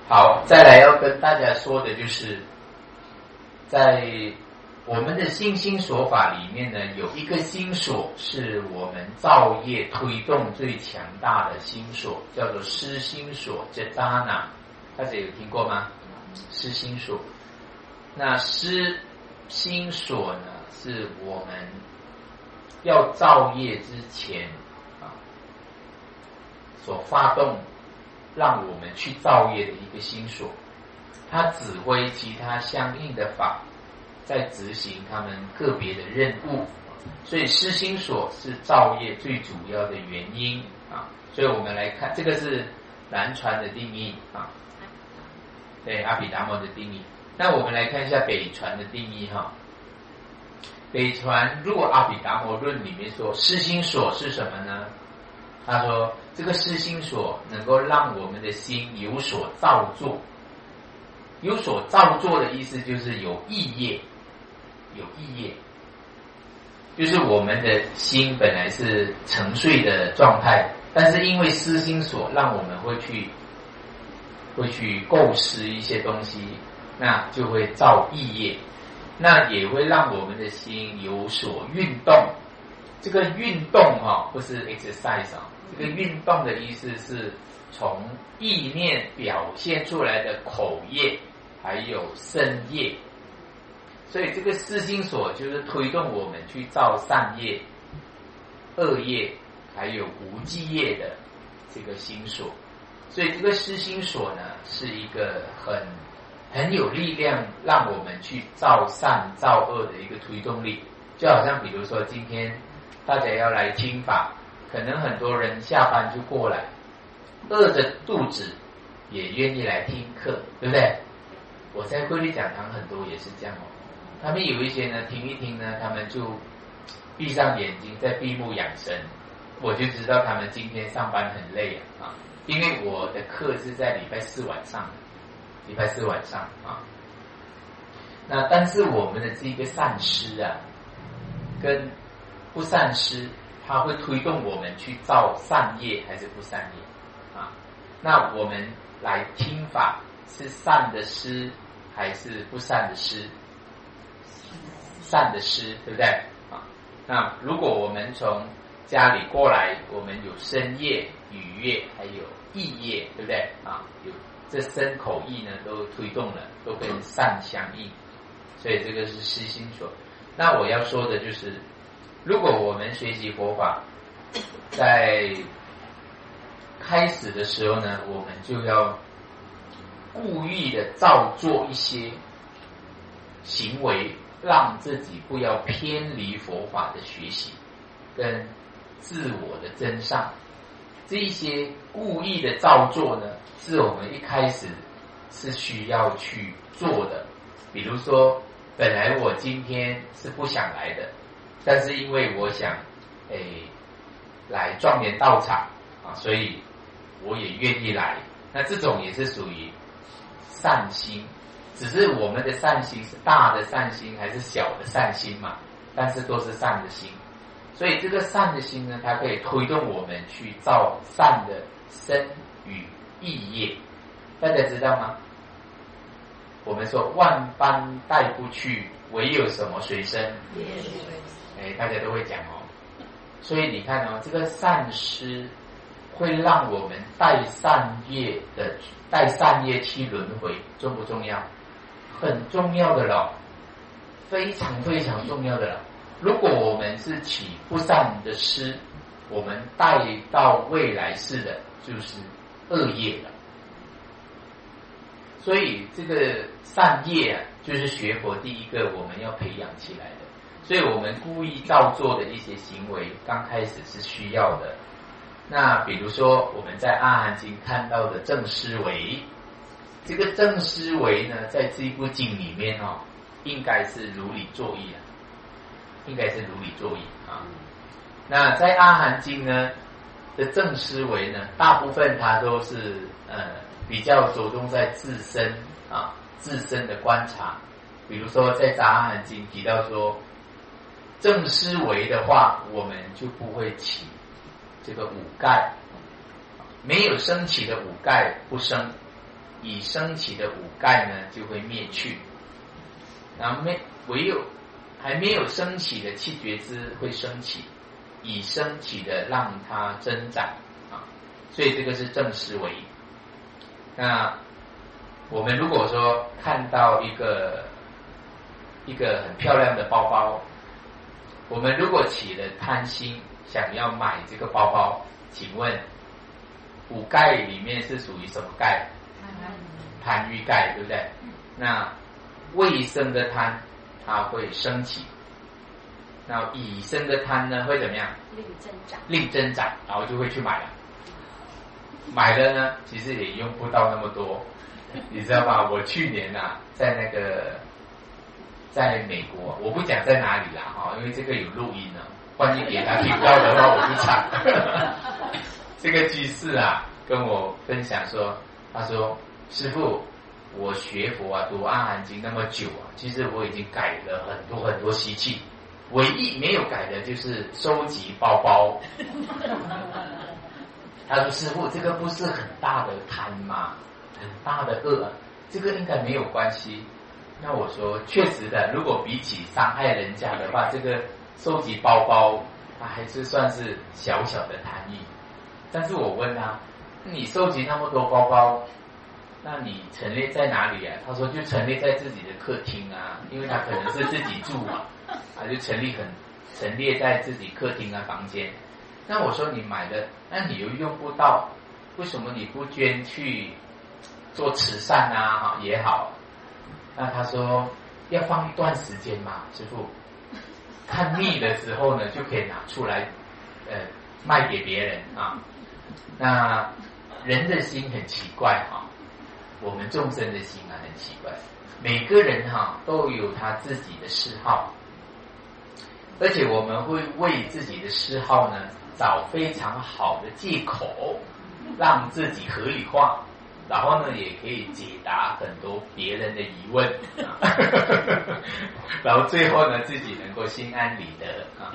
好，再来要跟大家说的就是，在我们的心心所法里面呢，有一个心所是我们造业推动最强大的心所，叫做思心所，这扎那，大家有听过吗？思心所。那思心所呢，是我们要造业之前啊所发动，让我们去造业的一个心所，它指挥其他相应的法，在执行他们个别的任务，所以思心所是造业最主要的原因啊。所以我们来看，这个是南传的定义啊，对阿毗达摩的定义。那我们来看一下北传的定义哈。北传如果阿毗达摩论里面说思心所是什么呢？他说这个思心所能够让我们的心有所造作，有所造作的意思就是有意业，有意业，就是我们的心本来是沉睡的状态，但是因为思心所让我们会去会去构思一些东西，那就会造意业，那也会让我们的心有所运动。这个运动哈、哦，不是 exercise 啊、哦，这个运动的意思是从意念表现出来的口业，还有身业。所以这个思心所就是推动我们去造善业、恶业，还有无记业的这个心所。所以这个思心所呢，是一个很很有力量，让我们去造善造恶的一个推动力。就好像比如说今天大家要来听法，可能很多人下班就过来，饿着肚子也愿意来听课，对不对？我在慧律讲堂很多也是这样哦。他们有一些呢，听一听呢，他们就闭上眼睛，在闭目养神，我就知道他们今天上班很累啊，啊因为我的课是在礼拜四晚上，礼拜四晚上啊。那但是我们的这个善思啊，跟不善思，它会推动我们去造善业还是不善业啊？那我们来听法是善的思还是不善的思？善的思，对不对啊？那如果我们从家里过来，我们有身业、语业，还有意业，对不对啊？有这身口意呢，都推动了，都跟善相应，所以这个是思心所。那我要说的就是，如果我们学习佛法，在开始的时候呢，我们就要故意的造作一些行为，让自己不要偏离佛法的学习跟自我的真善。这一些故意的造作呢，是我们一开始是需要去做的。比如说，本来我今天是不想来的，但是因为我想诶来庄严道场啊，所以我也愿意来。那这种也是属于善心，只是我们的善心是大的善心还是小的善心嘛，但是都是善的心。所以这个善的心呢，它可以推动我们去造善的身语意业。大家知道吗？我们说万般带不去，唯有什么随身？哎，大家都会讲哦。所以你看哦，这个善思会让我们带善业的带善业去轮回，重不重要？很重要的了，非常非常重要的了。如果我们是起不善的思，我们带到未来世的就是恶业了。所以这个善业啊，就是学佛第一个我们要培养起来的。所以我们故意造作的一些行为，刚开始是需要的。那比如说我们在《阿含经》看到的正思维，这个正思维呢，在这部经里面哦，应该是如理作意啊，应该是如理作意啊。那在《阿含经》呢的正思维呢，大部分它都是呃比较着重在自身啊自身的观察。比如说在《阿含经》提到说，正思维的话，我们就不会起这个五盖，没有升起的五盖不生， 已升起的五盖呢就会灭去，然后没唯有还没有升起的气觉支会升起，已升起的让它增长啊，所以这个是正思维。那我们如果说看到一个一个很漂亮的包包，我们如果起了贪心，想要买这个包包，请问五盖里面是属于什么盖？贪欲盖，对不对？那未生的贪它会升起，那已生的贪呢会怎么样？ 令增长， 令增长，然后就会去买了。买了呢，其实也用不到那么多，你知道吗？我去年啊，在那个在美国，我不讲在哪里啦哈，因为这个有录音呢，万一给他听到的话，我就惨。这个居士啊，跟我分享说，他说：“师父，我学佛啊，读阿含经那么久啊，其实我已经改了很多很多习气，唯一没有改的就是收集包包。”他说：“师父，这个不是很大的贪吗？很大的恶啊，这个应该没有关系。”那我说：“确实的，如果比起伤害人家的话，这个收集包包，它还是算是小小的贪欲。但是我问他，你收集那么多包包，那你陈列在哪里啊？”他说：“就陈列在自己的客厅啊，因为他可能是自己住嘛，啊，就陈列很陈列在自己客厅啊房间。”那我说：“你买的，那你又用不到，为什么你不捐去做慈善啊？也好。”那他说：“要放一段时间嘛，师父，看腻的时候呢，就可以拿出来，呃，卖给别人啊。”那人的心很奇怪哈、啊，我们众生的心啊很奇怪，每个人哈、啊、都有他自己的嗜好，而且我们会为自己的嗜好呢找非常好的借口，让自己合理化。然后呢，也可以解答很多别人的疑问，啊、然后最后呢，自己能够心安理得啊。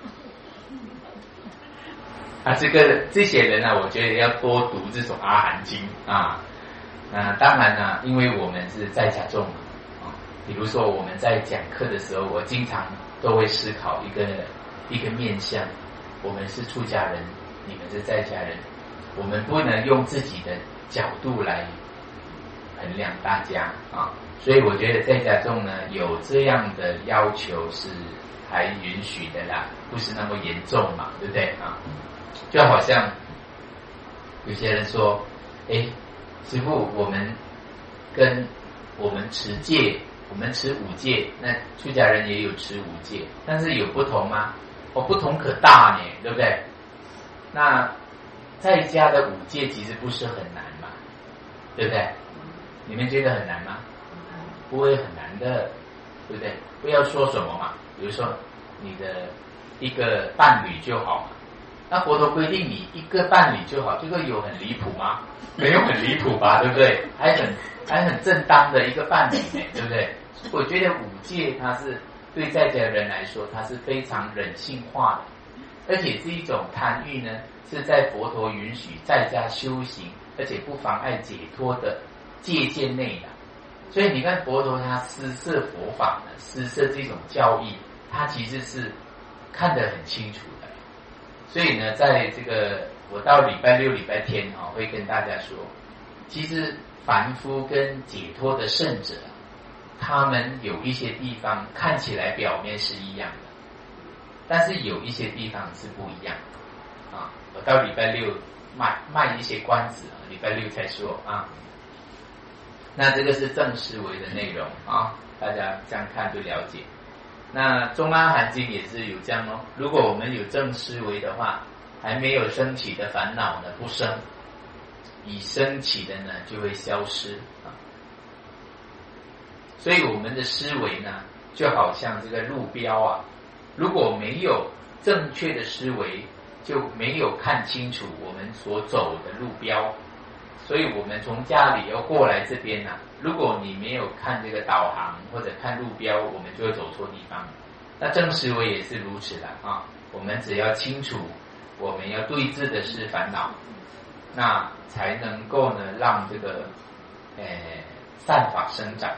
啊，这个这些人呢、啊，我觉得要多读这种阿含经啊。那当然呢，因为我们是在家众啊，比如说我们在讲课的时候，我经常都会思考一个一个面向，我们是出家人，你们是在家人，我们不能用自己的角度来衡量大家啊，所以我觉得在家众呢有这样的要求是还允许的啦，不是那么严重嘛，对不对啊？就好像有些人说，哎，师父，我们跟我们持戒，我们持五戒，那出家人也有持五戒，但是有不同吗？哦，不同可大呢，对不对？那在家的五戒其实不是很难嘛，对不对？你们觉得很难吗？不会很难的，对不对？不要说什么嘛，比如说你的一个伴侣就好嘛，那佛陀规定你一个伴侣就好，这个有很离谱吗？没有很离谱吧，对不对？还很还很正当的一个伴侣呢，对不对？我觉得五戒它是对在家人来说，它是非常人性化的，而且是一种贪欲呢。是在佛陀允许在家修行，而且不妨碍解脱的界限内的。所以你看佛陀他施设佛法呢，施设这种教义，他其实是看得很清楚的。所以呢，在这个我到礼拜六、礼拜天啊、哦，会跟大家说，其实凡夫跟解脱的圣者，他们有一些地方看起来表面是一样的，但是有一些地方是不一样的啊。我到礼拜六卖卖一些关子，礼拜六才说啊。那这个是正思维的内容啊，大家这样看就了解。那中阿含经也是有这样哦。如果我们有正思维的话，还没有升起的烦恼呢不生，已升起的呢就会消失啊。所以我们的思维呢，就好像这个路标啊，如果没有正确的思维，就没有看清楚我们所走的路标。所以我们从家里要过来这边啊，如果你没有看这个导航或者看路标，我们就会走错地方。那正思维也是如此的啊，我们只要清楚我们要对治的是烦恼，那才能够呢让这个呃善法生长。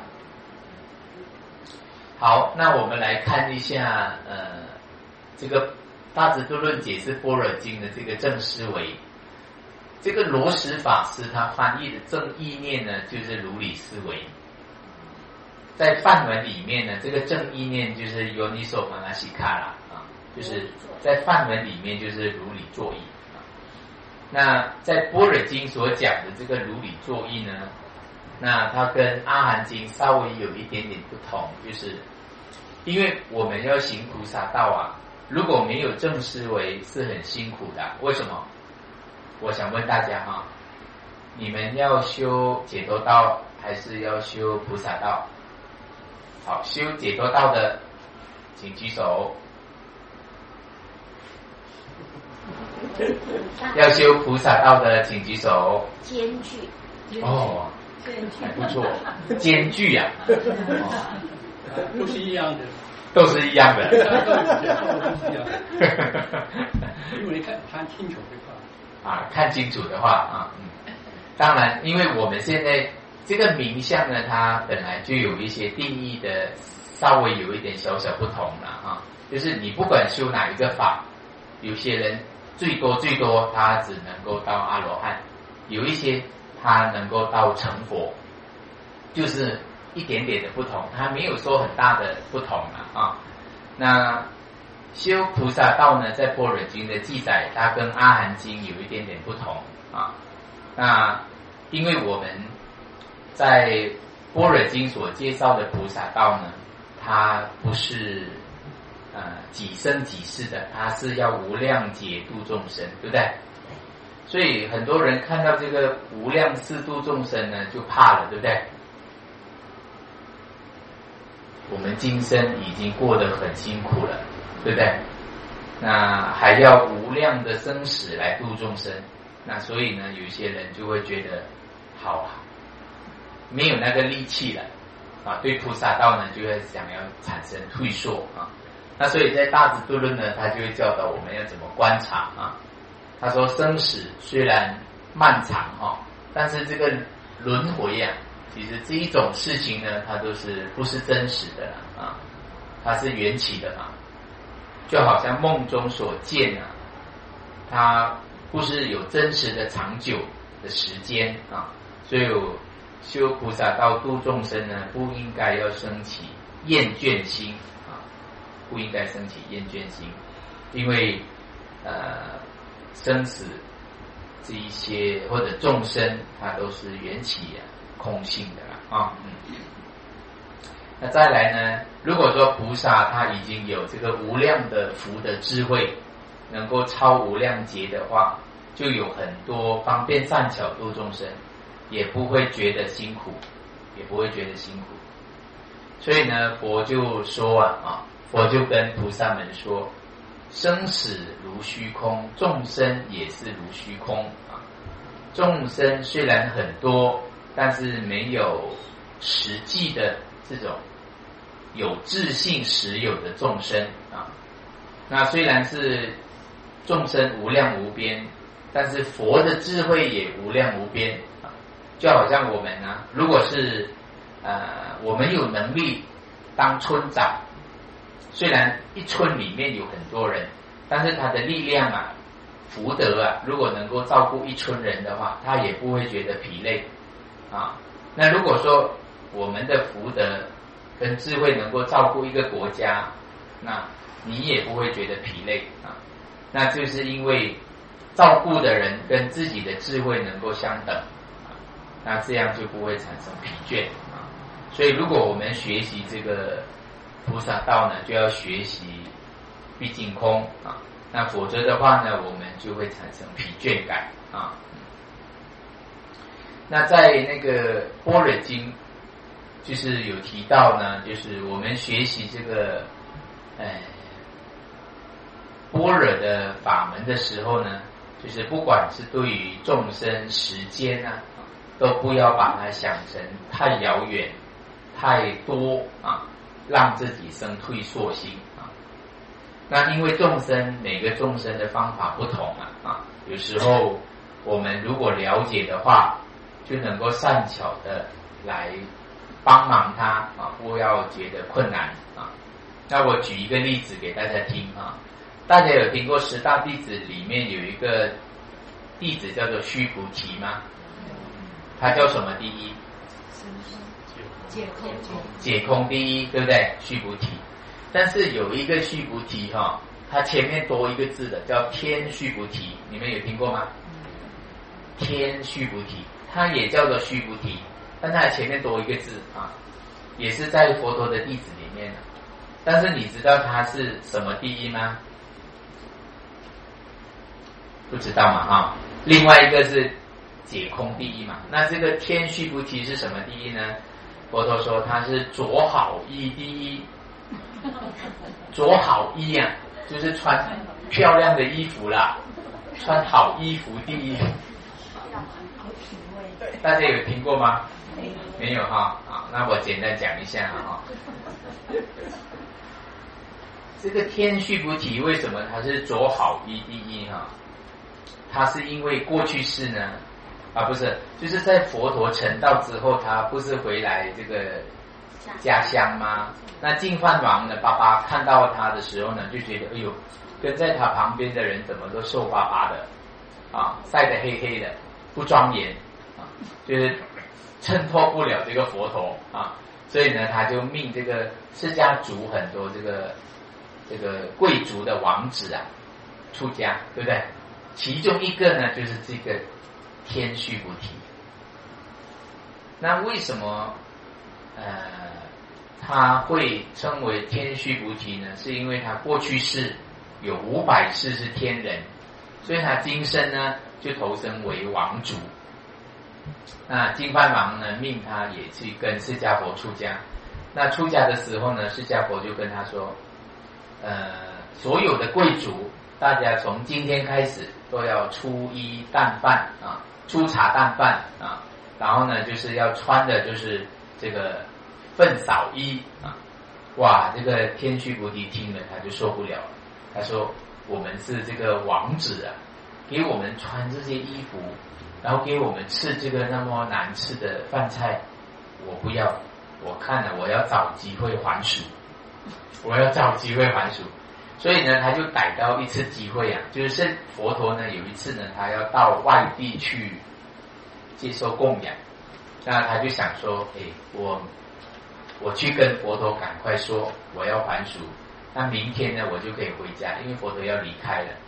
好，那我们来看一下呃这个大智度论解释般若经的这个正思维。这个罗什法师他翻译的正意念呢，就是如理思维。在梵文里面呢，这个正意念就是 Yoniso Manasikara 啊，就是在梵文里面就是如理作意啊。那在般若经所讲的这个如理作意呢，那它跟阿含经稍微有一点点不同，就是因为我们要行菩萨道啊，如果没有正思维是很辛苦的。为什么？我想问大家哈，你们要修解脱道还是要修菩萨道？好，修解脱道的请举手。要修菩萨道的请举手。 兼具哦，还不错，兼具啊， 哦，都是一样的， 都是一样的， 都是一样的。因为看看清楚这块。 啊，看清楚的话啊，嗯，当然，因为我们现在这个名相呢，它本来就有一些定义的，稍微有一点小小不同了啊。就是你不管修哪一个法，有些人最多最多他只能够到阿罗汉，有一些他能够到成佛，就是一点点的不同，他没有说很大的不同了啊。那修菩萨道呢，在般若经的记载，它跟阿含经有一点点不同啊。那因为我们在般若经所介绍的菩萨道呢，它不是呃几生几世的，它是要无量劫度众生，对不对？所以很多人看到这个无量世度众生呢，就怕了，对不对？我们今生已经过得很辛苦了，对不对？那还要无量的生死来度众生，那所以呢，有一些人就会觉得好啊，没有那个力气了啊，对菩萨道呢就会想要产生退缩啊。那所以在大智度论呢，他就会教导我们要怎么观察啊。他说生死虽然漫长啊，但是这个轮回啊，其实这一种事情呢，它都是不是真实的了啊，它是缘起的嘛，就好像梦中所见啊，它不是有真实的长久的时间啊，所以我修菩萨道度众生呢，不应该要升起厌倦心啊，不应该升起厌倦心，因为呃生死这一些或者众生，它都是缘起啊空性的啦啊。嗯，那再来呢，如果说菩萨他已经有这个无量的福的智慧，能够超无量劫的话，就有很多方便善巧度众生，也不会觉得辛苦，也不会觉得辛苦。所以呢，佛就说啊啊，佛就跟菩萨们说，生死如虚空，众生也是如虚空啊。众生虽然很多，但是没有实际的这种有自性实有的众生啊。那虽然是众生无量无边，但是佛的智慧也无量无边啊。就好像我们呢，如果是呃我们有能力当村长，虽然一村里面有很多人，但是他的力量啊福德啊，如果能够照顾一村人的话，他也不会觉得疲累啊。那如果说我们的福德跟智慧能够照顾一个国家，那你也不会觉得疲累啊。那就是因为照顾的人跟自己的智慧能够相等啊，那这样就不会产生疲倦啊。所以如果我们学习这个菩萨道呢，就要学习毕竟空啊。那否则的话呢，我们就会产生疲倦感啊。那在那个般若经，就是有提到呢，就是我们学习这个，哎，般若的法门的时候呢，就是不管是对于众生、时间啊，都不要把它想成太遥远、太多啊，让自己生退缩心啊。那因为众生每个众生的方法不同啊啊，有时候我们如果了解的话， 就能够善巧的来帮忙他啊，不要觉得困难啊。那我举一个例子给大家听啊，大家有听过十大弟子里面有一个弟子叫做须菩提吗？他叫什么第一？ 解空解空第一，对不对？须菩提。但是有一个须菩提哈，它前面多一个字的叫天须菩提，你们有听过吗？天须菩提，它也叫做须菩提，但它前面多一个字啊，也是在佛陀的弟子里面的。但是你知道它是什么第一吗？不知道嘛啊？另外一个是解空第一嘛。那这个天须菩提是什么第一呢？佛陀说它是着好衣第一。着好衣啊，就是穿漂亮的衣服啦，穿好衣服第一。大家有听过吗？没有哈啊，那我简单讲一下哈。这个天须菩提为什么它是着好衣第一哈？它是因为过去世呢啊不是，就是在佛陀成道之后，他不是回来这个家乡吗？那净饭王的爸爸看到他的时候呢，就觉得哎呦，跟在他旁边的人怎么都瘦巴巴的啊，晒得黑黑的，不庄严啊，就是衬托不了这个佛陀啊，所以呢，他就命这个释迦族很多这个这个贵族的王子啊出家，对不对？其中一个呢，就是这个天须菩提。那为什么呃他会称为天须菩提呢？是因为他过去世有五百世是天人，所以他今生呢就投生为王族。那净饭王呢命他也去跟释迦佛出家。那出家的时候呢，释迦佛就跟他说，呃，所有的贵族，大家从今天开始都要粗衣淡饭啊，粗茶淡饭啊，然后呢就是要穿的就是这个粪扫衣啊。哇，这个天须菩提听了他就受不了了，他说我们是这个王子啊，给我们穿这些衣服，然后给我们吃这个那么难吃的饭菜，我不要，我看了我要找机会还俗，我要找机会还俗。所以呢他就逮到一次机会啊，就是佛陀呢有一次呢他要到外地去接受供养，那他就想说，哎，我我去跟佛陀赶快说我要还俗，那明天呢我就可以回家，因为佛陀要离开了。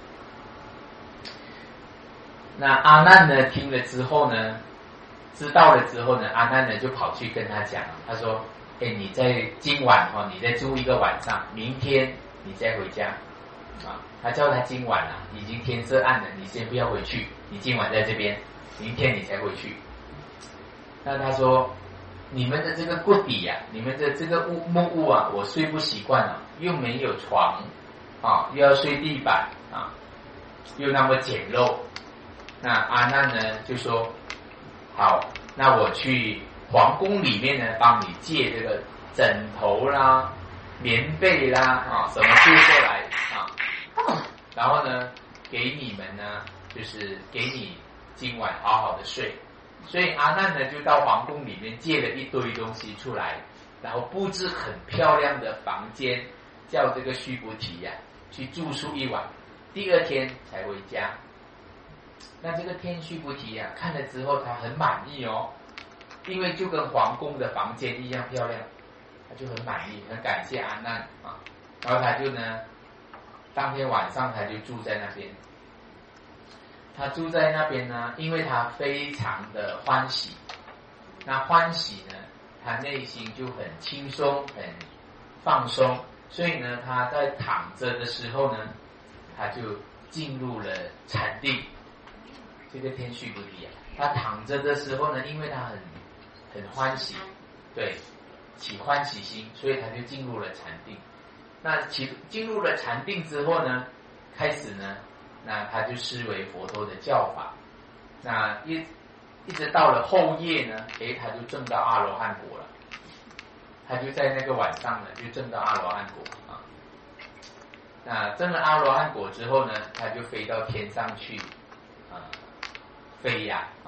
那阿难呢听了之后呢，知道了之后呢，阿难呢就跑去跟他讲，他说，哎，你在今晚哦，你再住一个晚上，明天你再回家啊。他叫他今晚啊，已经天色暗了，你先不要回去，你今晚在这边，明天你才回去。那他说，你们的这个骨底啊，你们的这个屋木屋啊，我睡不习惯了，又没有床啊，又要睡地板啊，又那么简陋。那阿难呢就说，好，那我去皇宫里面呢帮你借这个枕头啦、棉被啦啊，什么借过来啊，然后呢给你们呢，就是给你今晚好好的睡。所以阿难呢就到皇宫里面借了一堆东西出来，然后布置很漂亮的房间，叫这个须菩提呀、啊、去住宿一晚，第二天才回家。那这个天须菩提啊看了之后他很满意哦，因为就跟皇宫的房间一样漂亮，他就很满意，很感谢阿难啊。然后他就呢当天晚上他就住在那边。他住在那边呢，因为他非常的欢喜，那欢喜呢他内心就很轻松很放松，所以呢他在躺着的时候呢他就进入了禅定。这个天须菩提啊，他躺着的时候呢，因为他很很欢喜，对，起欢喜心，所以他就进入了禅定。那起进入了禅定之后呢，开始呢那他就视为佛陀的教法。那一一直到了后夜呢，诶，他就证到阿罗汉果了。他就在那个晚上呢，就证到阿罗汉果啊。那证了阿罗汉果之后呢，他就飞到天上去啊，飞呀啊。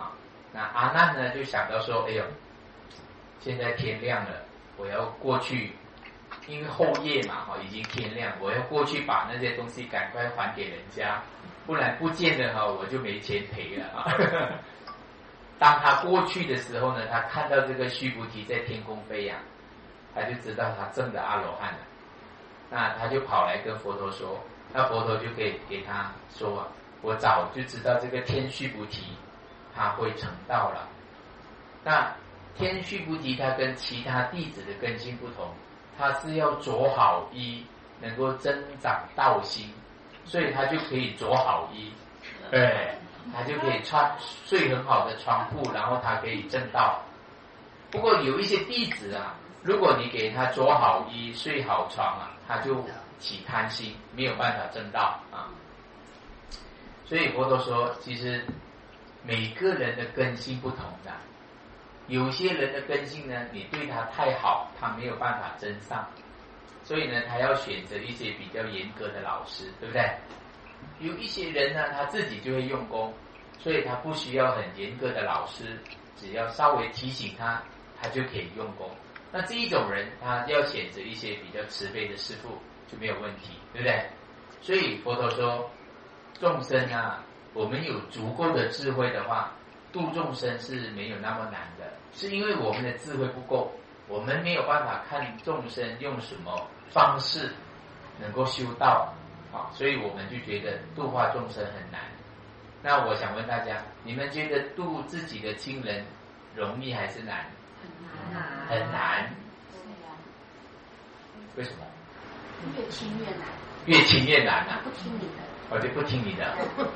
那阿难呢就想到说，哎呦，现在天亮了，我要过去，因为后夜嘛，哈，已经天亮，我要过去把那些东西赶快还给人家，不然不见了哈，我就没钱赔了啊。当他过去的时候呢，他看到这个须菩提在天空飞扬，他就知道他证的阿罗汉了。那他就跑来跟佛陀说，那佛陀就给给他说，我早就知道这个天须菩提他会成道了。那天须菩提他跟其他弟子的根性不同，他是要着好衣，能够增长道心，所以他就可以着好衣，对，他就可以穿睡很好的床铺，然后他可以证道。不过有一些弟子啊，如果你给他着好衣、睡好床啊，他就起贪心，没有办法证道啊。所以佛陀说，其实每个人的根性不同的，有些人的根性呢，你对他太好，他没有办法增上，所以呢，他要选择一些比较严格的老师，对不对？有一些人呢，他自己就会用功，所以他不需要很严格的老师，只要稍微提醒他，他就可以用功。那这一种人，他要选择一些比较慈悲的师父就没有问题，对不对？所以佛陀说，众生啊，我们有足够的智慧的话，度众生是没有那么难的，是因为我们的智慧不够，我们没有办法看众生用什么方式能够修道啊，所以我们就觉得度化众生很难。那我想问大家，你们觉得度自己的亲人容易还是难？ 很难， 很难。 对啊， 为什么？ 越亲越难， 越亲越难啊！ 不听你的， 我就不听你的。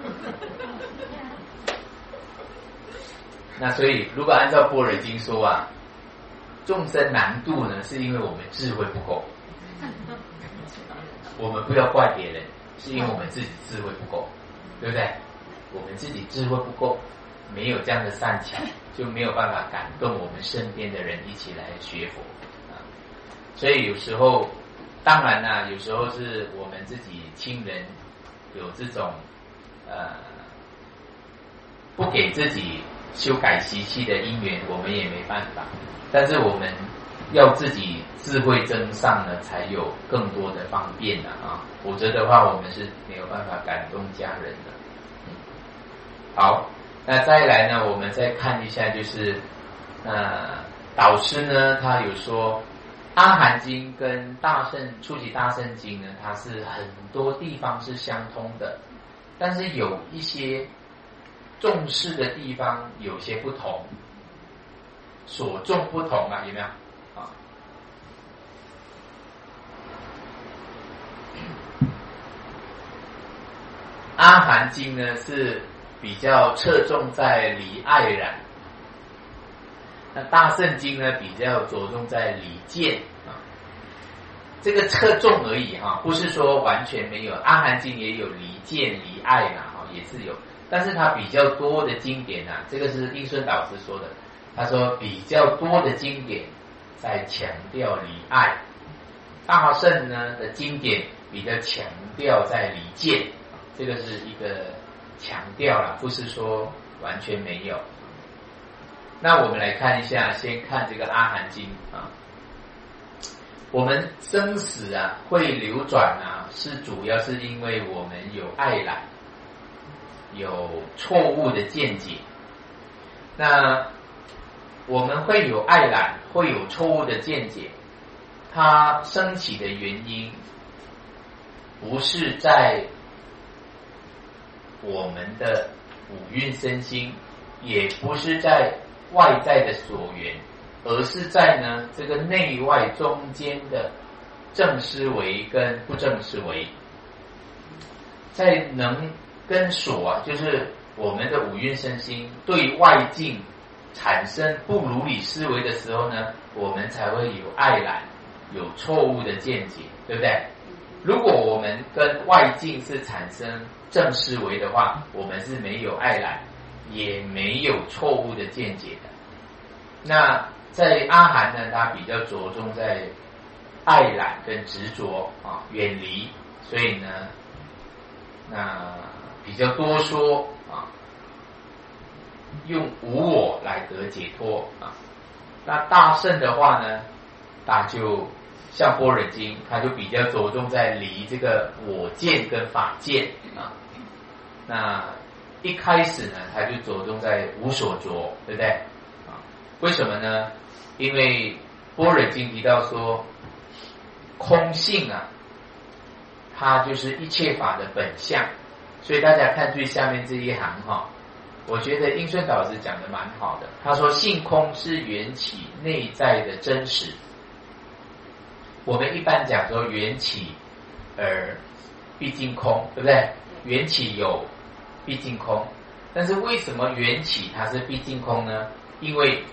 那所以，如果按照般若经说啊，众生难度呢，是因为我们智慧不够。我们不要怪别人，是因为我们自己智慧不够，对不对？我们自己智慧不够，没有这样的善巧，就没有办法感动我们身边的人一起来学佛啊。所以有时候，当然啦、啊，有时候是我们自己亲人有这种呃不给自己修改习气的因缘，我们也没办法。但是我们要自己智慧增上呢，才有更多的方便了啊！否则的话，我们是没有办法感动家人的。嗯、好，那再来呢，我们再看一下，就是呃，导师呢，他有说，《阿含经》跟《大乘初级大乘经》呢，它是很多地方是相通的，但是有一些重视的地方有些不同，所重不同啊，有没有？啊，阿含经呢是比较侧重在离爱染，那大乘经呢比较着重在离见啊，这个侧重而已哈、啊，不是说完全没有。阿含经也有离见离爱啦，哈，也是有，但是它比较多的经典啊，这个是应顺导师说的，他说比较多的经典在强调离爱，大乘呢的经典比较强调在离见，这个是一个强调啦，不是说完全没有。那我们来看一下，先看这个阿含经啊。我们生死啊会流转啊，是主要是因为我们有爱染，有错误的见解。那我们会有爱染，会有错误的见解，它升起的原因不是在我们的五蕴身心，也不是在外在的所缘，而是在呢这个内外中间的正思维跟不正思维，在能跟所啊，就是我们的五蕴身心对外境产生不如理思维的时候呢，我们才会有爱染，有错误的见解，对不对？如果我们跟外境是产生正思维的话，我们是没有爱染，也没有错误的见解的。那在阿含呢，它比较着重在爱染跟执着啊，远离，所以呢，那比较多说啊。 用无我来得解脱啊。那大圣的话呢，那就像般若经，它就比较着重在离这个我见跟法见啊。那一开始呢，它就着重在无所着，对不对啊？为什么呢？因为般若经提到说，空性啊，它就是一切法的本相。所以大家看最下面这一行哈，我觉得应顺导师讲的蛮好的。他说性空是缘起内在的真实。我们一般讲说缘起而毕竟空，对不对？缘起有毕竟空，但是为什么缘起它是毕竟空呢？因为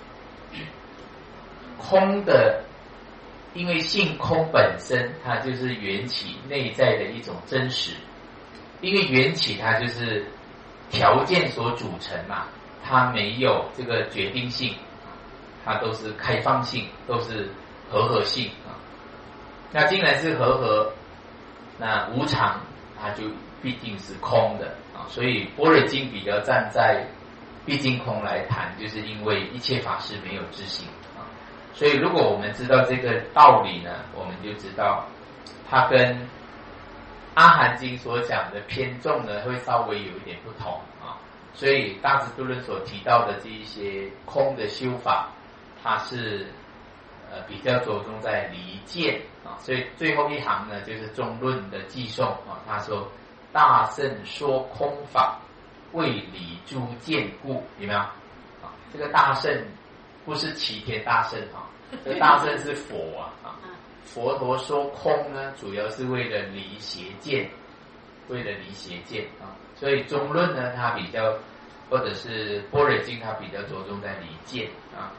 空的，因为性空本身它就是缘起内在的一种真实。因为缘起它就是条件所组成嘛，它没有这个决定性，它都是开放性，都是和合性啊。那既然是和合，那无常它就必定是空的啊。所以般若经比较站在毕竟空来谈，就是因为一切法是没有自性啊。所以如果我们知道这个道理呢，我们就知道它跟阿含经所讲的偏重呢，会稍微有一点不同啊，所以大智度论所提到的这一些空的修法，它是呃比较着重在离见啊，所以最后一行呢就是中论的寄颂啊，他说大圣说空法，为离诸见故，有没有啊？这个大圣不是齐天大圣啊，这个大圣是佛啊啊。佛陀说空呢，主要是为了离邪见，为了离邪见啊。所以中论呢，它比较，或者是般若经，它比较着重在离见啊。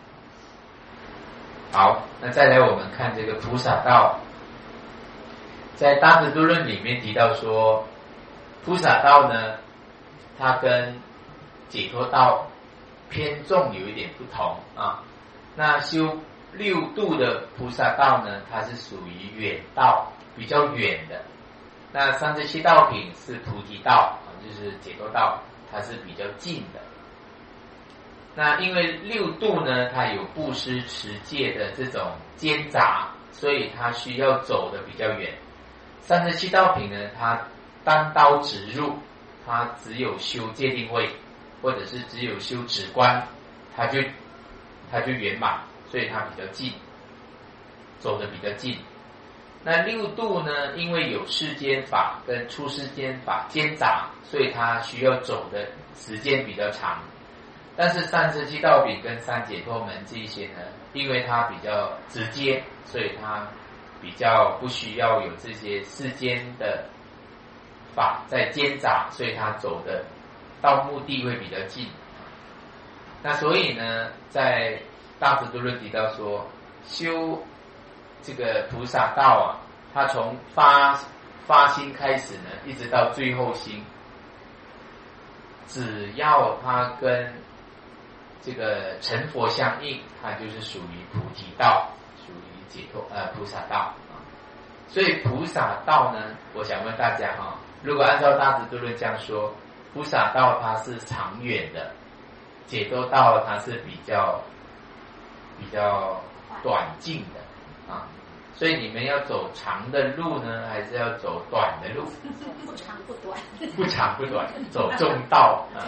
好，那再来我们看这个菩萨道，在大智度论里面提到说，菩萨道呢，它跟解脱道偏重有一点不同啊。那修六度的菩萨道呢，它是属于远道，比较远的。那三十七道品是菩提道，就是解脱道，它是比较近的。那因为六度呢，它有布施持戒的这种兼杂，所以它需要走的比较远。三十七道品呢，它单刀直入，它只有修戒定慧，或者是只有修止观，它就它就圆满。所以它比较近，走得比较近。那六度呢，因为有世间法跟出世间法兼杂，所以它需要走的时间比较长。但是三十七道品跟三解脱门这一些呢，因为它比较直接，所以它比较不需要有这些世间的法在兼杂，所以它走的到目的会比较近。那所以呢，在大智度论提到说，修这个菩萨道啊，他从发发心开始呢，一直到最后心，只要他跟这个成佛相应，它就是属于菩提道，属于解脱呃菩萨道啊。所以菩萨道呢，我想问大家哈，如果按照大智度论这样说，菩萨道它是长远的，解脱道它是比较。比较短径的啊，所以你们要走长的路呢，还是要走短的路？ 不长不短， 不长不短，走中道啊。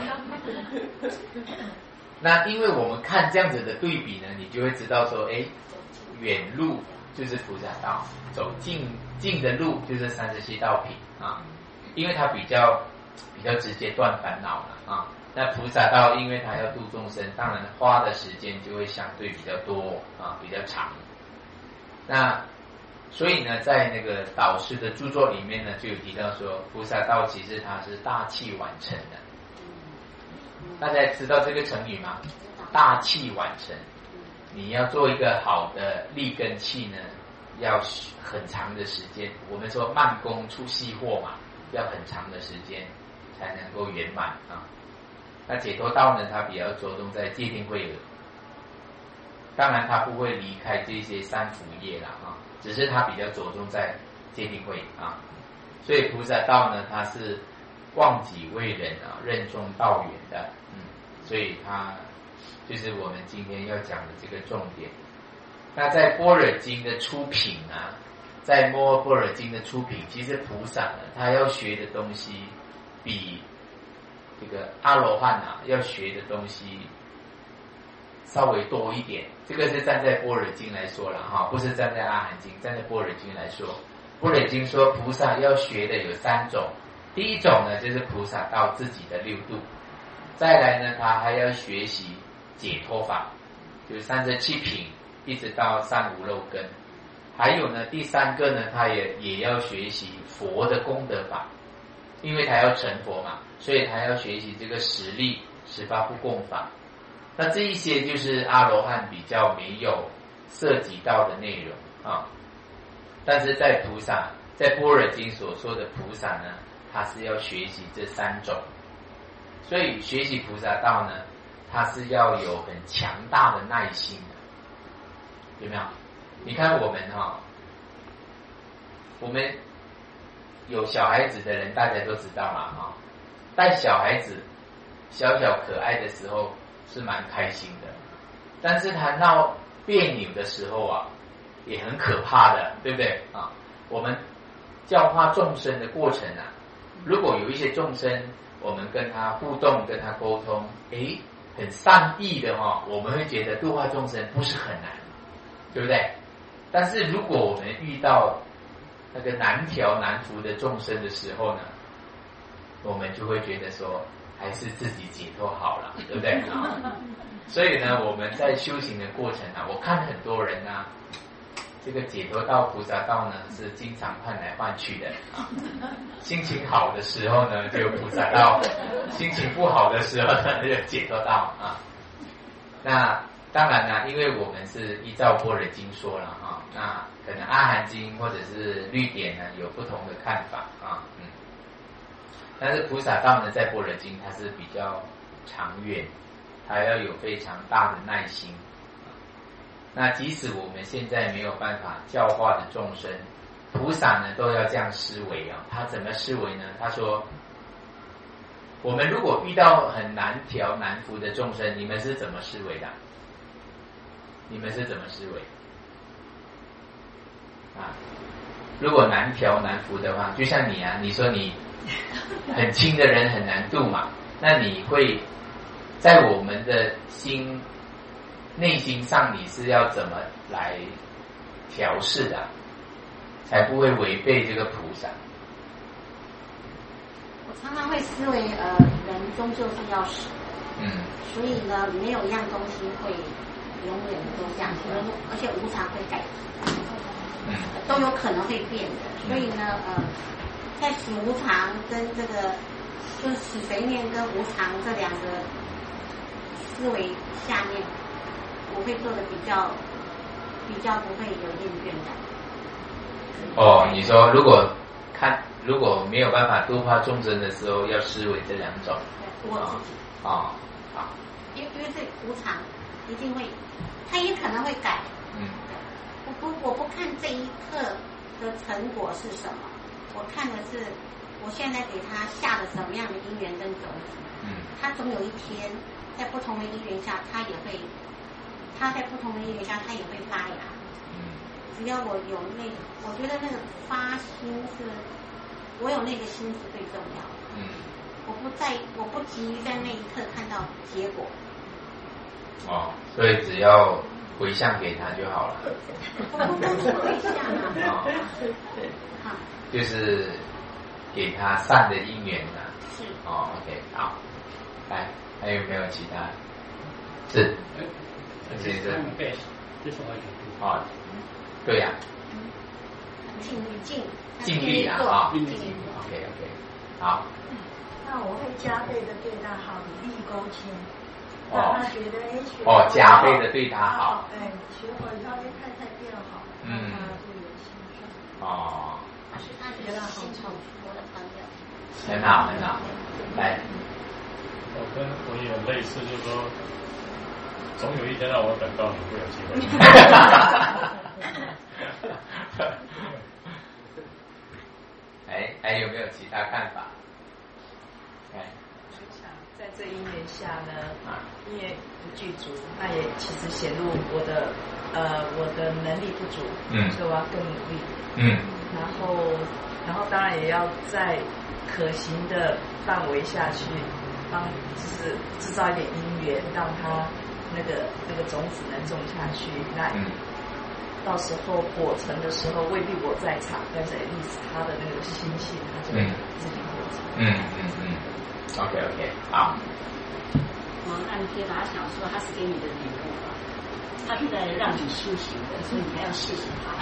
那因为我们看这样子的对比呢，你就会知道说，哎，远路就是菩萨道，走近近的路就是三十七道品啊，因为它比较比较直接断烦恼了啊。那菩萨道，因为它要度众生，当然花的时间就会相对比较多啊，比较长。那所以呢，在那个导师的著作里面呢，就有提到说，菩萨道其实它是大器晚成的。大家知道这个成语吗？大器晚成。你要做一个好的立根器呢，要很长的时间。我们说慢工出细货嘛，要很长的时间才能够圆满啊。那解脱道呢，它比较着重在戒定慧，当然它不会离开这些三福业啦啊，只是它比较着重在戒定慧啊。所以菩萨道呢，它是忘己为人啊，任重道远的。嗯， 所以它就是我们今天要讲的这个重点。那在般若经的出品啊，在摸般若经的出品，其实菩萨呢，他要学的东西比这个阿罗汉啊要学的东西稍微多一点。这个是站在般若经来说了哈，不是站在阿含经，站在般若经来说。般若经说菩萨要学的有三种，第一种呢就是菩萨到自己的六度，再来呢他还要学习解脱法，就是三十七品一直到三无漏根，还有呢第三个呢他也也要学习佛的功德法，因为他要成佛嘛，所以他要学习这个十力十八不共法。那这一些就是阿罗汉比较没有涉及到的内容啊。但是在菩萨，在般若经所说的菩萨呢，他是要学习这三种，所以学习菩萨道呢，他是要有很强大的耐心的，有没有？你看我们哈、哦，我们有小孩子的人，大家都知道嘛哈，带小孩子小小可爱的时候是蛮开心的，但是他闹别扭的时候啊，也很可怕的，对不对啊？我们教化众生的过程啊，如果有一些众生，我们跟他互动，跟他沟通，诶，很善意的哈、哦，我们会觉得度化众生不是很难，对不对？但是如果我们遇到那个难调难服的众生的时候呢，我们就会觉得说，还是自己解脱好了，对不对啊？所以呢，我们在修行的过程啊，我看很多人啊，这个解脱道、菩萨道呢，是经常换来换去的啊。心情好的时候呢，就有菩萨道；心情不好的时候呢，就有解脱道啊。那当然啦，因为我们是依照般若经说了啊，那可能阿含经或者是律典呢有不同的看法啊，嗯。但是菩萨道呢，在般若经它是比较长远，它要有非常大的耐心。那即使我们现在没有办法教化的众生，菩萨呢都要这样思维啊。他怎么思维呢？他说，我们如果遇到很难调难服的众生，你们是怎么思维的？你们是怎么思维？啊，如果难调难服的话，就像你啊，你说你很轻的人很难度嘛，那你会在我们的心内心上，你是要怎么来调试的，才不会违背这个菩萨？ 我常常会思维，呃，人终究是要死， 嗯， 所以呢，没有一样东西会永远都这样，而且无常会改变， 嗯， 都有可能会变的。所以呢，呃，在死无常跟这个就是死随念跟无常这两个思维下面，我会做的比较比较不会有厌倦感。 哦，你说如果看如果没有办法度化众生的时候，要思维这两种。 我自己啊啊， 因因为这无常一定会，它也可能会改。 嗯， 我不我不看这一刻的成果是什么，我看的是我现在给他下了什么样的因缘跟种子。 嗯， 他总有一天在不同的因缘下，他也会，他在不同的因缘下，他也会发芽。 嗯， 只要我有那个，我觉得那个发心是，我有那个心是最重要的。 嗯， 我不在，我不急于在那一刻看到结果。 哦，所以只要回向给他就好了。 我不光是回向啊， 哦，就是给他善的因缘啊。 是。 哦 ，OK， 好，来，还有没有其他？是，先生。 这是我有。 哦，对呀、啊。 尽力尽尽力啊啊， 尽力 ，OK OK， 好。 那我会加倍的对他好，以利勾牵， 哦、 让他觉得哎，学哦，加倍的对他好， 哎，学会以后哎，太太变好，让他就有心上。 哦， 是他觉得很宠我的朋友。 很好很好，来。 我跟我也有类似，就是说，总有一天让我等到你会有机会。 哎，还有没有其他看法？哎， 就想在这因缘下呢，因为不具足，那也其实显露我的呃我的能力不足，嗯，所以我要更努力，嗯，然后然后当然也要在可行的范围下去帮，就是制造一点因缘，让它那个那个种子能种下去，那。嗯到时候果成的时候未必我在场，但是意思他的那个心性，他就自己果成。 嗯嗯嗯 ，OK OK， 好。 我按贴把他想说他是给你的礼物啊，他是在让你修行的，所以你还要谢谢他。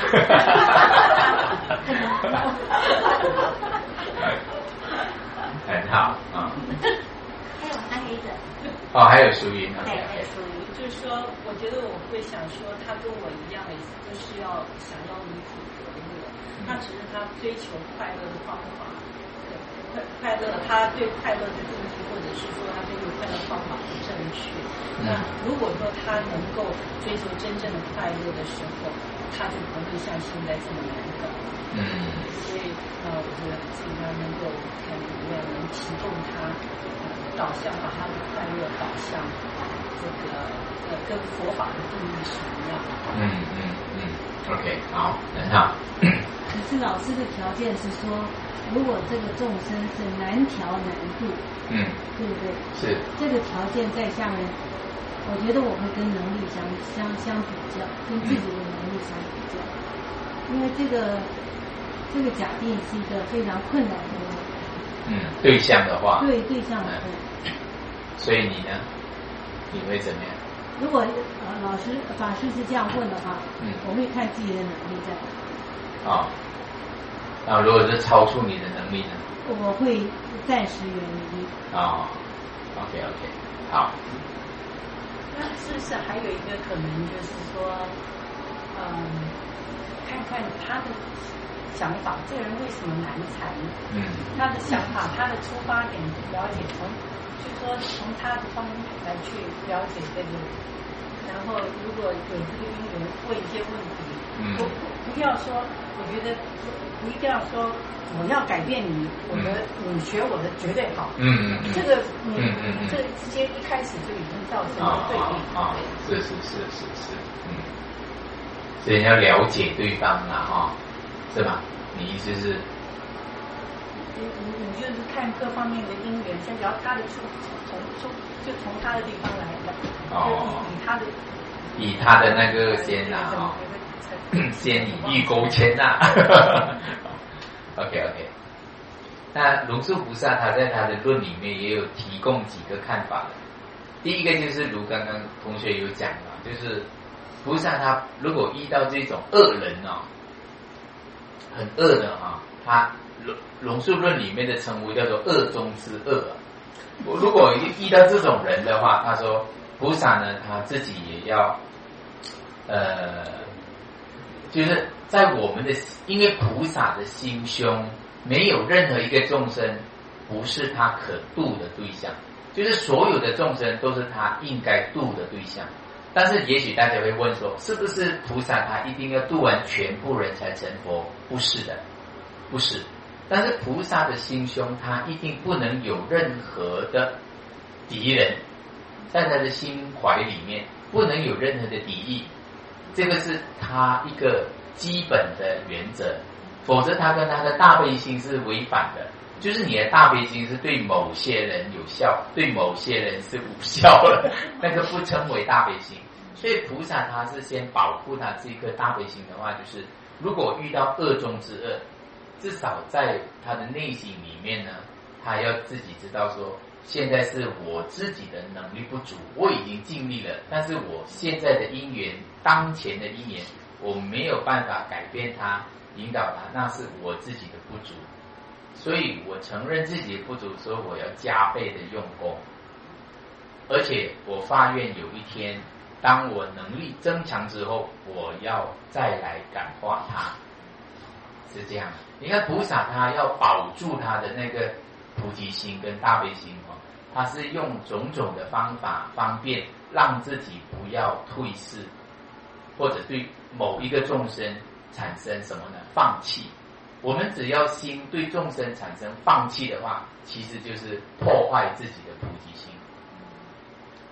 很好啊。 还有还有一个。 哦，还有淑音啊。 对，还有淑音。 就是说，我觉得我会想说，他跟我一样，都是要想要离苦得乐。那只是他追求快乐的方法，快快乐，他对快乐的定义，或者是说他追求快乐的方法不正确。那如果说他能够追求真正的快乐的时候，他就不会像现在这么难搞。嗯，所以呃，我觉得尽量能够看怎么样能提供他呃导向，把他的快乐导向这个呃跟佛法的定义是一样的。嗯嗯嗯 ，OK， 好，很好。 可是老师的条件是说，如果这个众生是难调难度，嗯，对不对？ 是。 这个条件在下面，我觉得我会跟能力相相相比较，跟自己的能力相比较，因为这个这个假定是一个非常困难的问题。 嗯，对象的话。 对对象的困难。 嗯、所以你呢？你会怎么样？ 如果呃老师法师是这样问的话，嗯，我会看自己的能力在哪。 啊、哦，那如果是超出你的能力呢？ 我会暂时远离。 哦 ，OK OK， 好。 那是不是还有一个可能就是说，嗯，看看他的想法，这个人为什么难缠？嗯，他的想法，他的出发点了解，从就说从他的方来去了解这个，然后如果有这个因缘，问一些问题，嗯，不不不要说，我觉得不一定要说我要改变你，我的、嗯、你学我的绝对好，嗯嗯，这个你、嗯嗯嗯、这个之间一开始就已经造成了对立， 啊，是是是是是，嗯，所以你要了解对方啦，哈，是吧？你意思是？ 你你你就是看各方面的因缘，先只要他的出从出就从他的地方来的，哦，以他的以他的那个先啦，哈，先以欲勾牵呐 ，OK OK。那龙树菩萨他在他的论里面也有提供几个看法的。第一个就是如刚刚同学有讲嘛，就是菩萨他如果遇到这种恶人哦，很恶的啊，他龙龙树论里面的称呼叫做恶中之恶啊。如果遇到这种人的话，他说菩萨呢他自己也要呃，就是在我们的，因为菩萨的心胸没有任何一个众生不是他可度的对象，就是所有的众生都是他应该度的对象。但是也许大家会问说，是不是菩萨他一定要度完全部人才成佛？不是的，不是。但是菩萨的心胸，他一定不能有任何的敌人，在他的心怀里面不能有任何的敌意，这个是他一个基本的原则，否则他跟他的大悲心是违反的。就是你的大悲心是对某些人有效，对某些人是无效的，那个不称为大悲心。所以菩萨他是先保护他这颗大悲心的话，就是如果遇到恶中之恶，至少在他的内心里面呢，他要自己知道说，现在是我自己的能力不足，我已经尽力了，但是我现在的因缘，当前的因缘，我没有办法改变他，引导他，那是我自己的不足。所以我承认自己的不足，所以我要加倍的用功，而且我发愿有一天，当我能力增强之后，我要再来感化他，是这样。你看菩萨他要保住他的那个菩提心跟大悲心哦，他是用种种的方法方便让自己不要退失，或者对某一个众生产生什么呢？放弃。我们只要心对众生产生放弃的话，其实就是破坏自己的菩提心。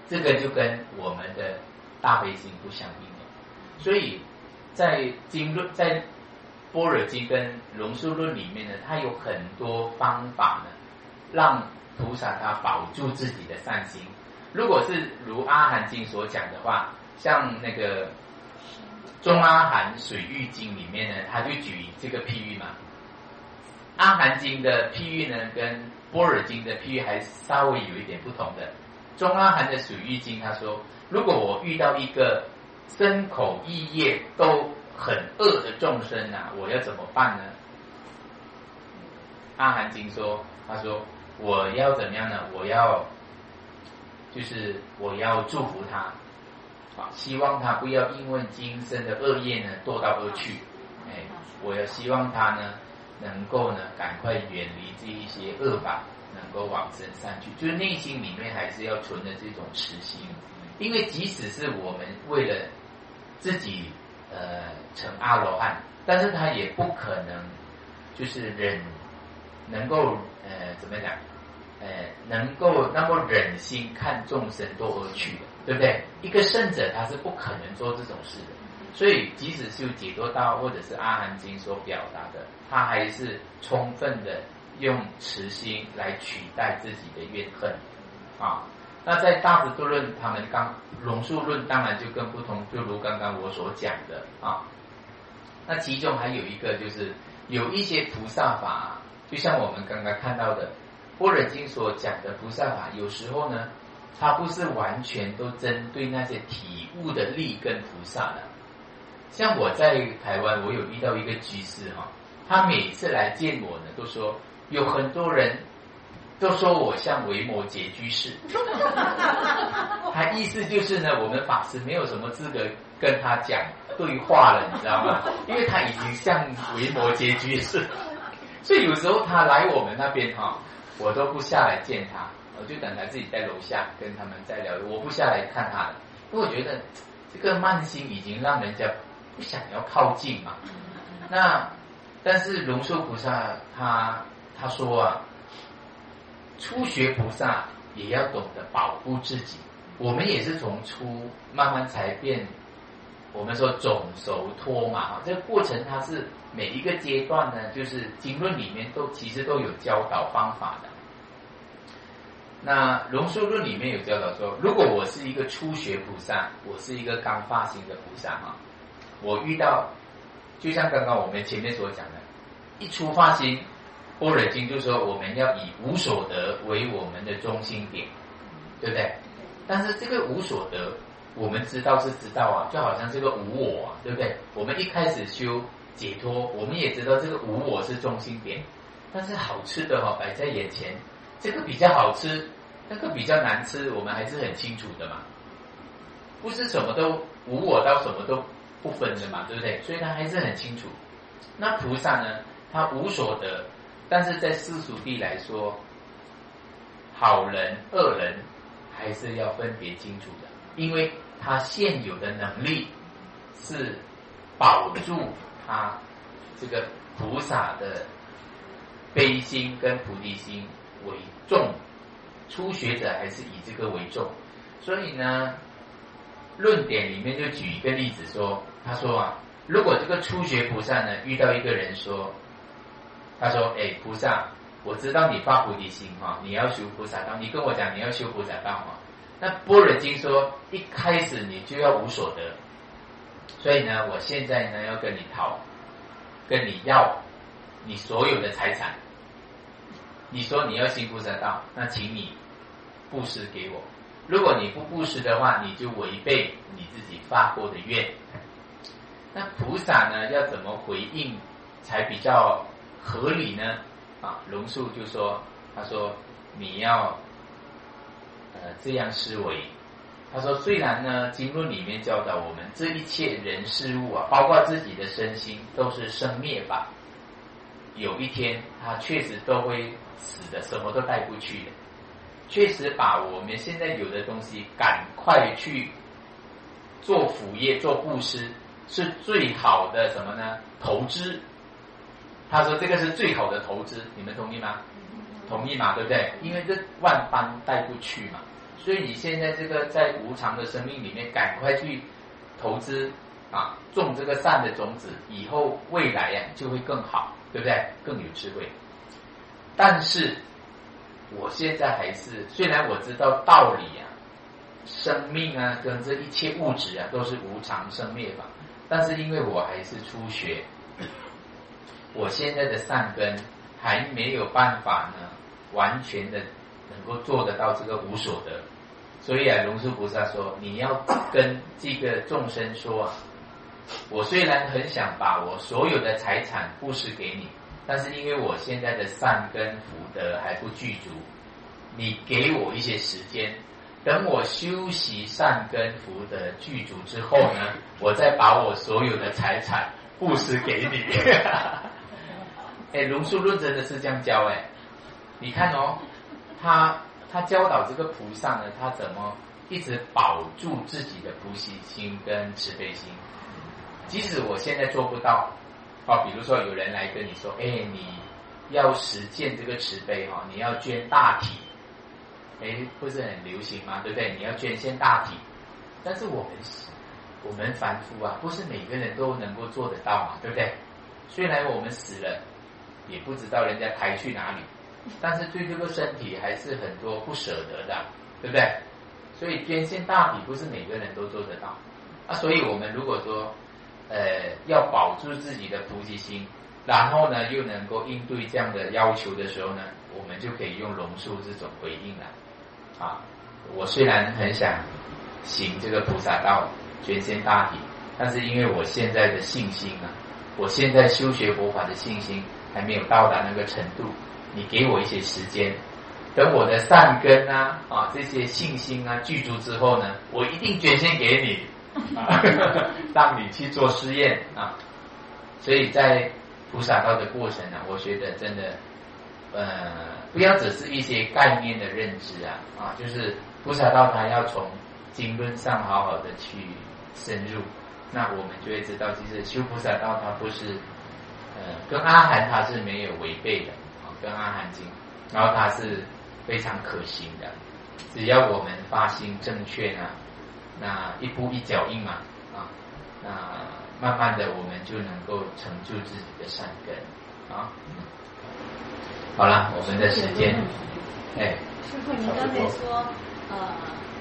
这个就跟我们的大悲心不相应了。所以在经论在般若经跟龙树论里面呢，它有很多方法呢，让菩萨他保住自己的善心。如果是如阿含经所讲的话，像那个中阿含水域经里面呢，他就举这个譬喻嘛。阿含经的譬喻呢，跟般若经的譬喻还稍微有一点不同的。中阿含的水域经他说，如果我遇到一个身口意业都很恶的众生啊，我要怎么办呢？阿含经说，他说我要怎么样呢？我要就是我要祝福他，啊，希望他不要因为今生的恶业呢堕到恶趣，哎，我要希望他呢能够呢赶快远离这一些恶法，能够往生善趣，就是内心里面还是要存的这种慈心，因为即使是我们为了自己呃成阿罗汉，但是他也不可能就是忍能够呃怎么讲呃能够那么忍心看众生堕恶趣的，对不对？一个圣者他是不可能做这种事的，所以即使是解脱道或者是阿含经所表达的，他还是充分的用慈心来取代自己的怨恨啊。那在大智度论，他们刚龙树论当然就更不同，就如刚刚我所讲的啊。那其中还有一个就是有一些菩萨法，就像我们刚刚看到的般若经所讲的菩萨法，有时候呢，它不是完全都针对那些体悟的利根菩萨的。像我在台湾，我有遇到一个居士哈，他每次来见我呢，都说有很多人都说我像维摩诘居士，他意思就是呢，我们法师没有什么资格跟他讲对话了，你知道吗？因为他已经像维摩诘居士，所以有时候他来我们那边哈，我都不下来见他，我就等他自己在楼下跟他们在聊，我不下来看他的，因为我觉得这个慢心已经让人家不想要靠近嘛。那但是龙树菩萨他他说啊，初学菩萨也要懂得保护自己。我们也是从初慢慢才变，我们说种熟脱嘛，这个过程它是每一个阶段呢，就是经论里面都其实都有教导方法的。那龙树论里面有教导说，如果我是一个初学菩萨，我是一个刚发心的菩萨哈，我遇到就像刚刚我们前面所讲的，一出发心，般若经就说我们要以无所得为我们的中心点，对不对？但是这个无所得，我们知道是知道啊，就好像这个无我啊，对不对？我们一开始修解脱，我们也知道这个无我是中心点，但是好吃的哈、哦、摆在眼前，这个比较好吃，那个比较难吃，我们还是很清楚的嘛，不是什么都无我到什么都不分的嘛，对不对？所以他还是很清楚。那菩萨呢，他无所得，但是在世俗地来说，好人恶人还是要分别清楚的，因为他现有的能力是保住他这个菩萨的悲心跟菩提心为重，初学者还是以这个为重。所以呢，论点里面就举一个例子说，他说啊，如果这个初学菩萨呢遇到一个人说，他说哎，菩萨，我知道你发菩提心哈，你要修菩萨道，你跟我讲你要修菩萨道哈。那般若经说一开始你就要无所得，所以呢，我现在呢要跟你讨，跟你要你所有的财产。你说你要行菩萨道，那请你布施给我。如果你不布施的话，你就违背你自己发过的愿。那菩萨呢要怎么回应才比较合理呢？啊，龙树就说，他说你要呃这样思维。他说虽然呢经论里面教导我们这一切人事物啊，包括自己的身心都是生灭法，有一天他确实都会死的，什么都带不去的。确实把我们现在有的东西赶快去做辅业做布施是最好的什么呢？投资。他说这个是最好的投资，你们同意吗？同意嘛，对不对？因为这万般带不去嘛。 所以你现在这个在无常的生命里面，赶快去投资啊，种这个善的种子，以后未来呀、啊、就会更好，对不对？更有智慧。但是我现在还是，虽然我知道道理啊，生命啊跟这一切物质啊都是无常生灭法，但是因为我还是初学，我现在的善根还没有办法呢完全的能够做得到这个无所得。所以啊，龙树菩萨说，你要跟这个众生说啊，我虽然很想把我所有的财产布施给你，但是因为我现在的善根福德还不具足，你给我一些时间，等我修习善根福德具足之后呢，我再把我所有的财产布施给你。哎，龙树论真的是这样教哎，你看哦，他他教导这个菩萨呢，他怎么一直保住自己的菩提心跟慈悲心，即使我现在做不到哦，比如说有人来跟你说，哎，你要实践这个慈悲哈、哦，你要捐大体，哎，不是很流行吗？对不对？你要捐献大体，但是我们我们凡夫啊，不是每个人都能够做得到嘛，对不对？虽然我们死了，也不知道人家抬去哪里，但是对这个身体还是很多不舍得的，对不对？所以捐献大体不是每个人都做得到啊。所以我们如果说呃要保住自己的菩提心，然后呢又能够应对这样的要求的时候呢，我们就可以用龙树这种回应了啊。我虽然很想行这个菩萨道，捐献大体，但是因为我现在的信心啊，我现在修学佛法的信心还没有到达那个程度，你给我一些时间，等我的善根啊啊这些信心啊具足之后呢，我一定捐献给你，啊、让你去做试验啊。所以在菩萨道的过程啊，我觉得真的呃不要只是一些概念的认知啊啊，就是菩萨道它要从经论上好好的去深入，那我们就会知道，其实修菩萨道它不是呃跟阿含它是没有违背的啊，跟阿含经，然后它是非常可行的，只要我们发心正确呢，那一步一脚印嘛啊，那慢慢的我们就能够成就自己的善根啊。好了，我们的时间，哎， 师父，您刚才说呃。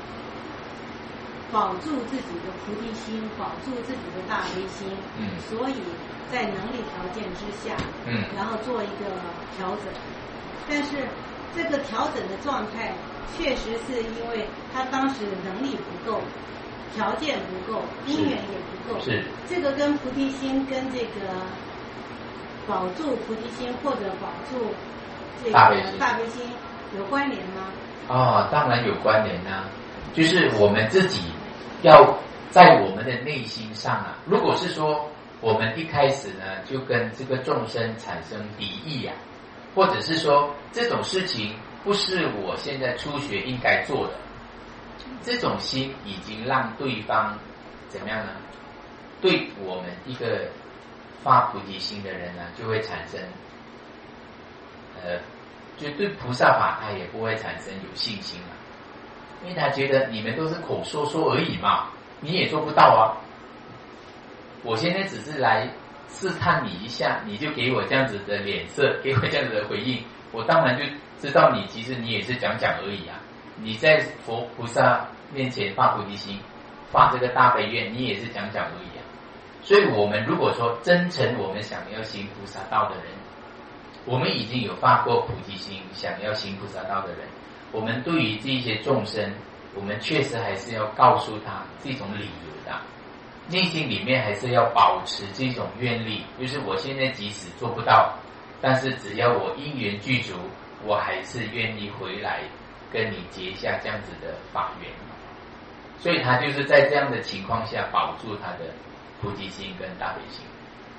保住自己的菩提心，保住自己的大悲心，嗯，所以在能力条件之下，嗯，然后做一个调整。但是这个调整的状态，确实是因为他当时能力不够，条件不够，因缘也不够。 是这个跟菩提心跟这个保住菩提心或者保住这个大悲心有关联吗？ 哦，当然有关联啊。就是我们自己要在我们的内心上啊，如果是说我们一开始呢就跟这个众生产生敌意啊，或者是说这种事情不是我现在初学应该做的，这种心已经让对方怎么样呢？对我们一个发菩提心的人呢，就会产生呃，就对菩萨法他也不会产生有信心了。因为他觉得你们都是口说说而已嘛，你也做不到啊。我现在只是来试探你一下，你就给我这样子的脸色，给我这样子的回应，我当然就知道你其实你也是讲讲而已啊。你在佛菩萨面前发菩提心，发这个大悲愿，你也是讲讲而已啊。所以我们如果说真诚我们想要行菩萨道的人，我们已经有发过菩提心想要行菩萨道的人，我们对于这些众生，我们确实还是要告诉他这种理由的，内心里面还是要保持这种愿力，就是我现在即使做不到，但是只要我因缘具足，我还是愿意回来跟你结下这样子的法缘。所以他就是在这样的情况下保住他的菩提心跟大悲心。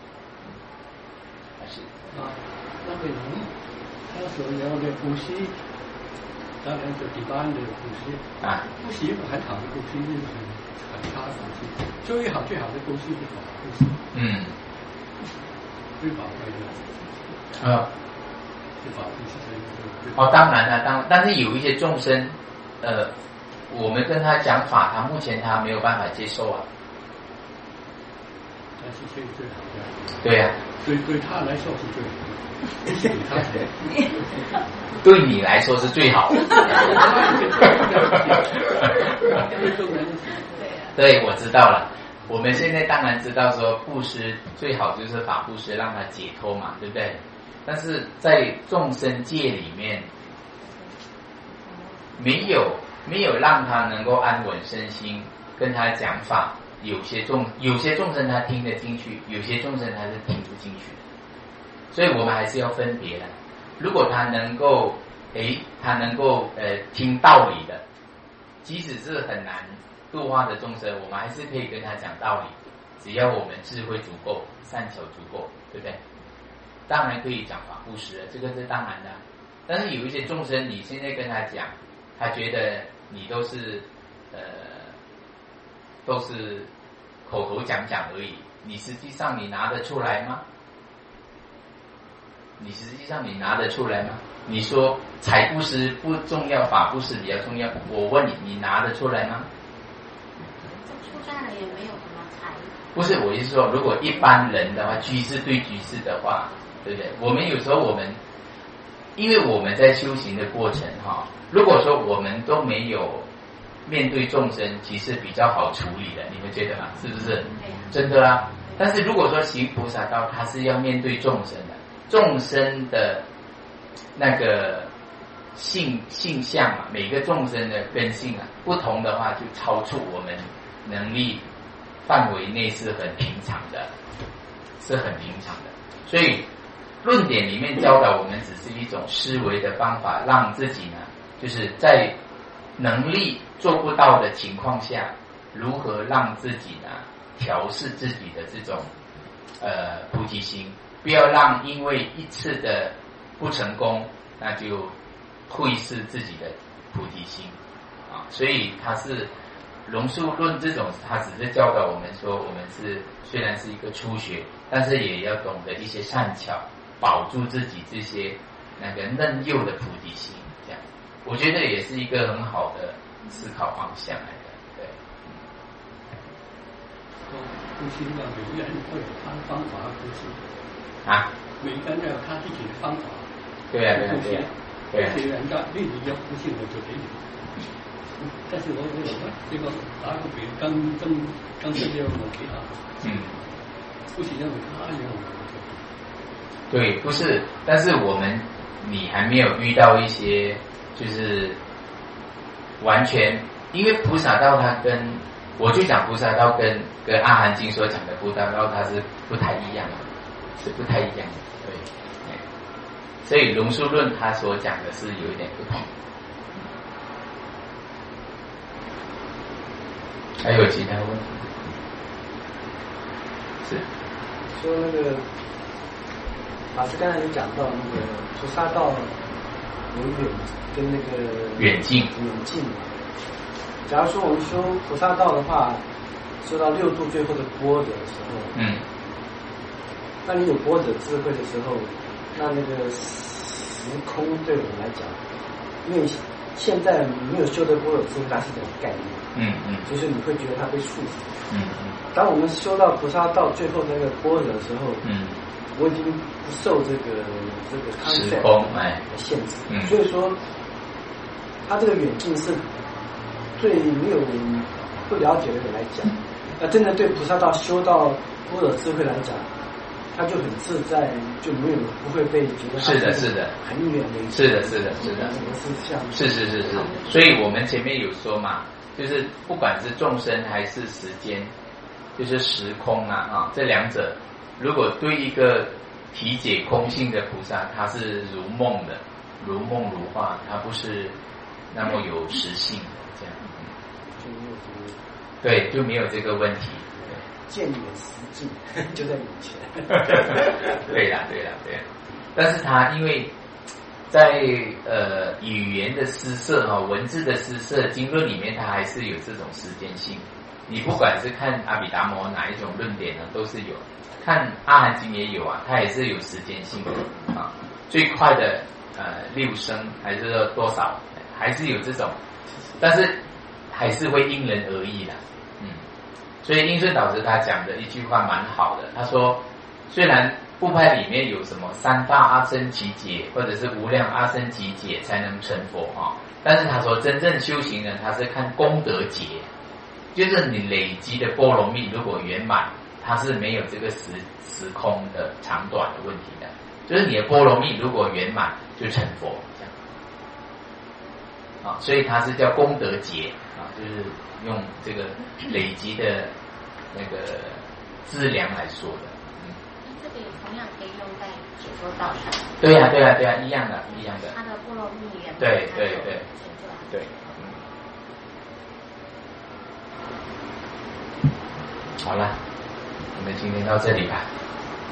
还是啊，那个人他所要的呼吸，当然是一般的呼吸啊，呼吸很好的呼吸是很很差的呼吸，最好最好的呼吸是法呼吸，嗯，最宝贵的啊，最宝贵是这个。哦， 当然了，当但是有一些众生，呃， 我们跟他讲法，他目前他没有办法接受啊。 但是最最好的。 对呀、啊。 对对他来说是最好的。 对你来说是最好的。对，我知道了。我们现在当然知道说布施最好就是法布施，让他解脱嘛，对不对？但是在众生界里面，没有没有让他能够安稳身心，跟他讲法。有些众有些众生他听得进去，有些众生他是听不进去的，所以我们还是要分别的。如果他能够，诶，他能够呃听道理的，即使是很难度化的众生，我们还是可以跟他讲道理，只要我们智慧足够，善巧足够，对不对？当然可以讲法布施了，这个是当然的。但是有一些众生，你现在跟他讲，他觉得你都是呃。都是口头讲讲而已，你实际上你拿得出来吗？你实际上你拿得出来吗？你说财布施不重要，法布施比较重要，我问你，你拿得出来吗？ 出家人也没有什么财。 不是，我意思说，如果一般人的话，居士对居士的话，对不对？我们有时候我们，因为我们在修行的过程哈，如果说我们都没有。面对众生其实比较好处理的，你们觉得吗？是不是？真的啊。但是如果说行菩萨道，他是要面对众生的，众生的那个性性相啊，每个众生的根性啊，不同的话就超出我们能力范围内是很平常的，是很平常的。所以论点里面教导我们只是一种思维的方法，让自己呢，就是在能力做不到的情况下，如何让自己呢调试自己的这种呃菩提心，不要让因为一次的不成功，那就窥视自己的菩提心啊。所以他是龙树论这种，他只是教导我们说，我们是虽然是一个初学，但是也要懂得一些善巧，保住自己这些那个嫩幼的菩提心。这样，我觉得也是一个很好的思考方向来的。对。 布施嘛，每个人会有他的方法布施啊， 每个人有他自己的方法。 对呀、啊，对呀、啊，对呀、啊。对啊， 有些人家另一个不信我就给你，但是我我有这个打个比刚刚刚这个我给他， 嗯， 不行让他用。 对，不是，但是我们你还没有遇到一些就是完全，因为菩萨道它跟我就讲菩萨道跟跟阿含经所讲的菩萨道它是不太一样的，是不太一样的，对。所以龙树论他所讲的是有一点不同。还有其他问题？是。 说那个老师刚才有讲到那个菩萨道有远跟那个远近远近嘛。假如说我们修菩萨道的话，修到六度最后的般若的时候， 嗯， 那你有般若智慧的时候。那那个时空对我们来讲，因为现在没有修的般若智慧，它是一种概念， 嗯嗯， 就是你会觉得它被束缚， 嗯嗯。 当我们修到菩萨道最后那个般若的时候， 嗯， 我已经不受这个这个时空哎的限制， 嗯， 所以说，它这个远近是对没有不了解的人来讲，那真的对菩萨道修到般若智慧来讲。他就很自在，就没有不会被觉得是的，是的， 很远的， 是的，是的，是的， 什么是像是是是是，所以我们前面有说嘛，就是不管是众生还是时间，就是时空啊啊，这两者如果对一个体解空性的菩萨，他是如梦的，如梦如幻，他不是那么有实性，这样， 就没有这个， 对，就没有这个问题。 见远实近，就在眼前。 对啦，对啦，对啦。但是他因为在呃语言的施设哈、文字的施设、经论里面，它还是有这种时间性。你不管是看阿毗达摩哪一种论点呢，都是有；看阿含经也有啊，它也是有时间性的啊。最快的呃六升还是多少，还是有这种。但是还是会因人而异的，嗯，所以英顺导师他讲的一句话蛮好的，他说，虽然部派里面有什么三大阿僧祇劫或者是无量阿僧祇劫才能成佛啊，但是他说真正修行人他是看功德劫，就是你累积的波罗蜜如果圆满，它是没有这个时时空的长短的问题的，就是你的波罗蜜如果圆满就成佛这样啊，所以它是叫功德劫啊，就是用这个累积的那个资粮来说的。 这个也同样可以用在解脱道上。 对呀、啊，对呀、啊，对呀、啊，一样的，一样的。 它的波罗蜜圆满。 对对对对，嗯。好了，我们今天到这里吧。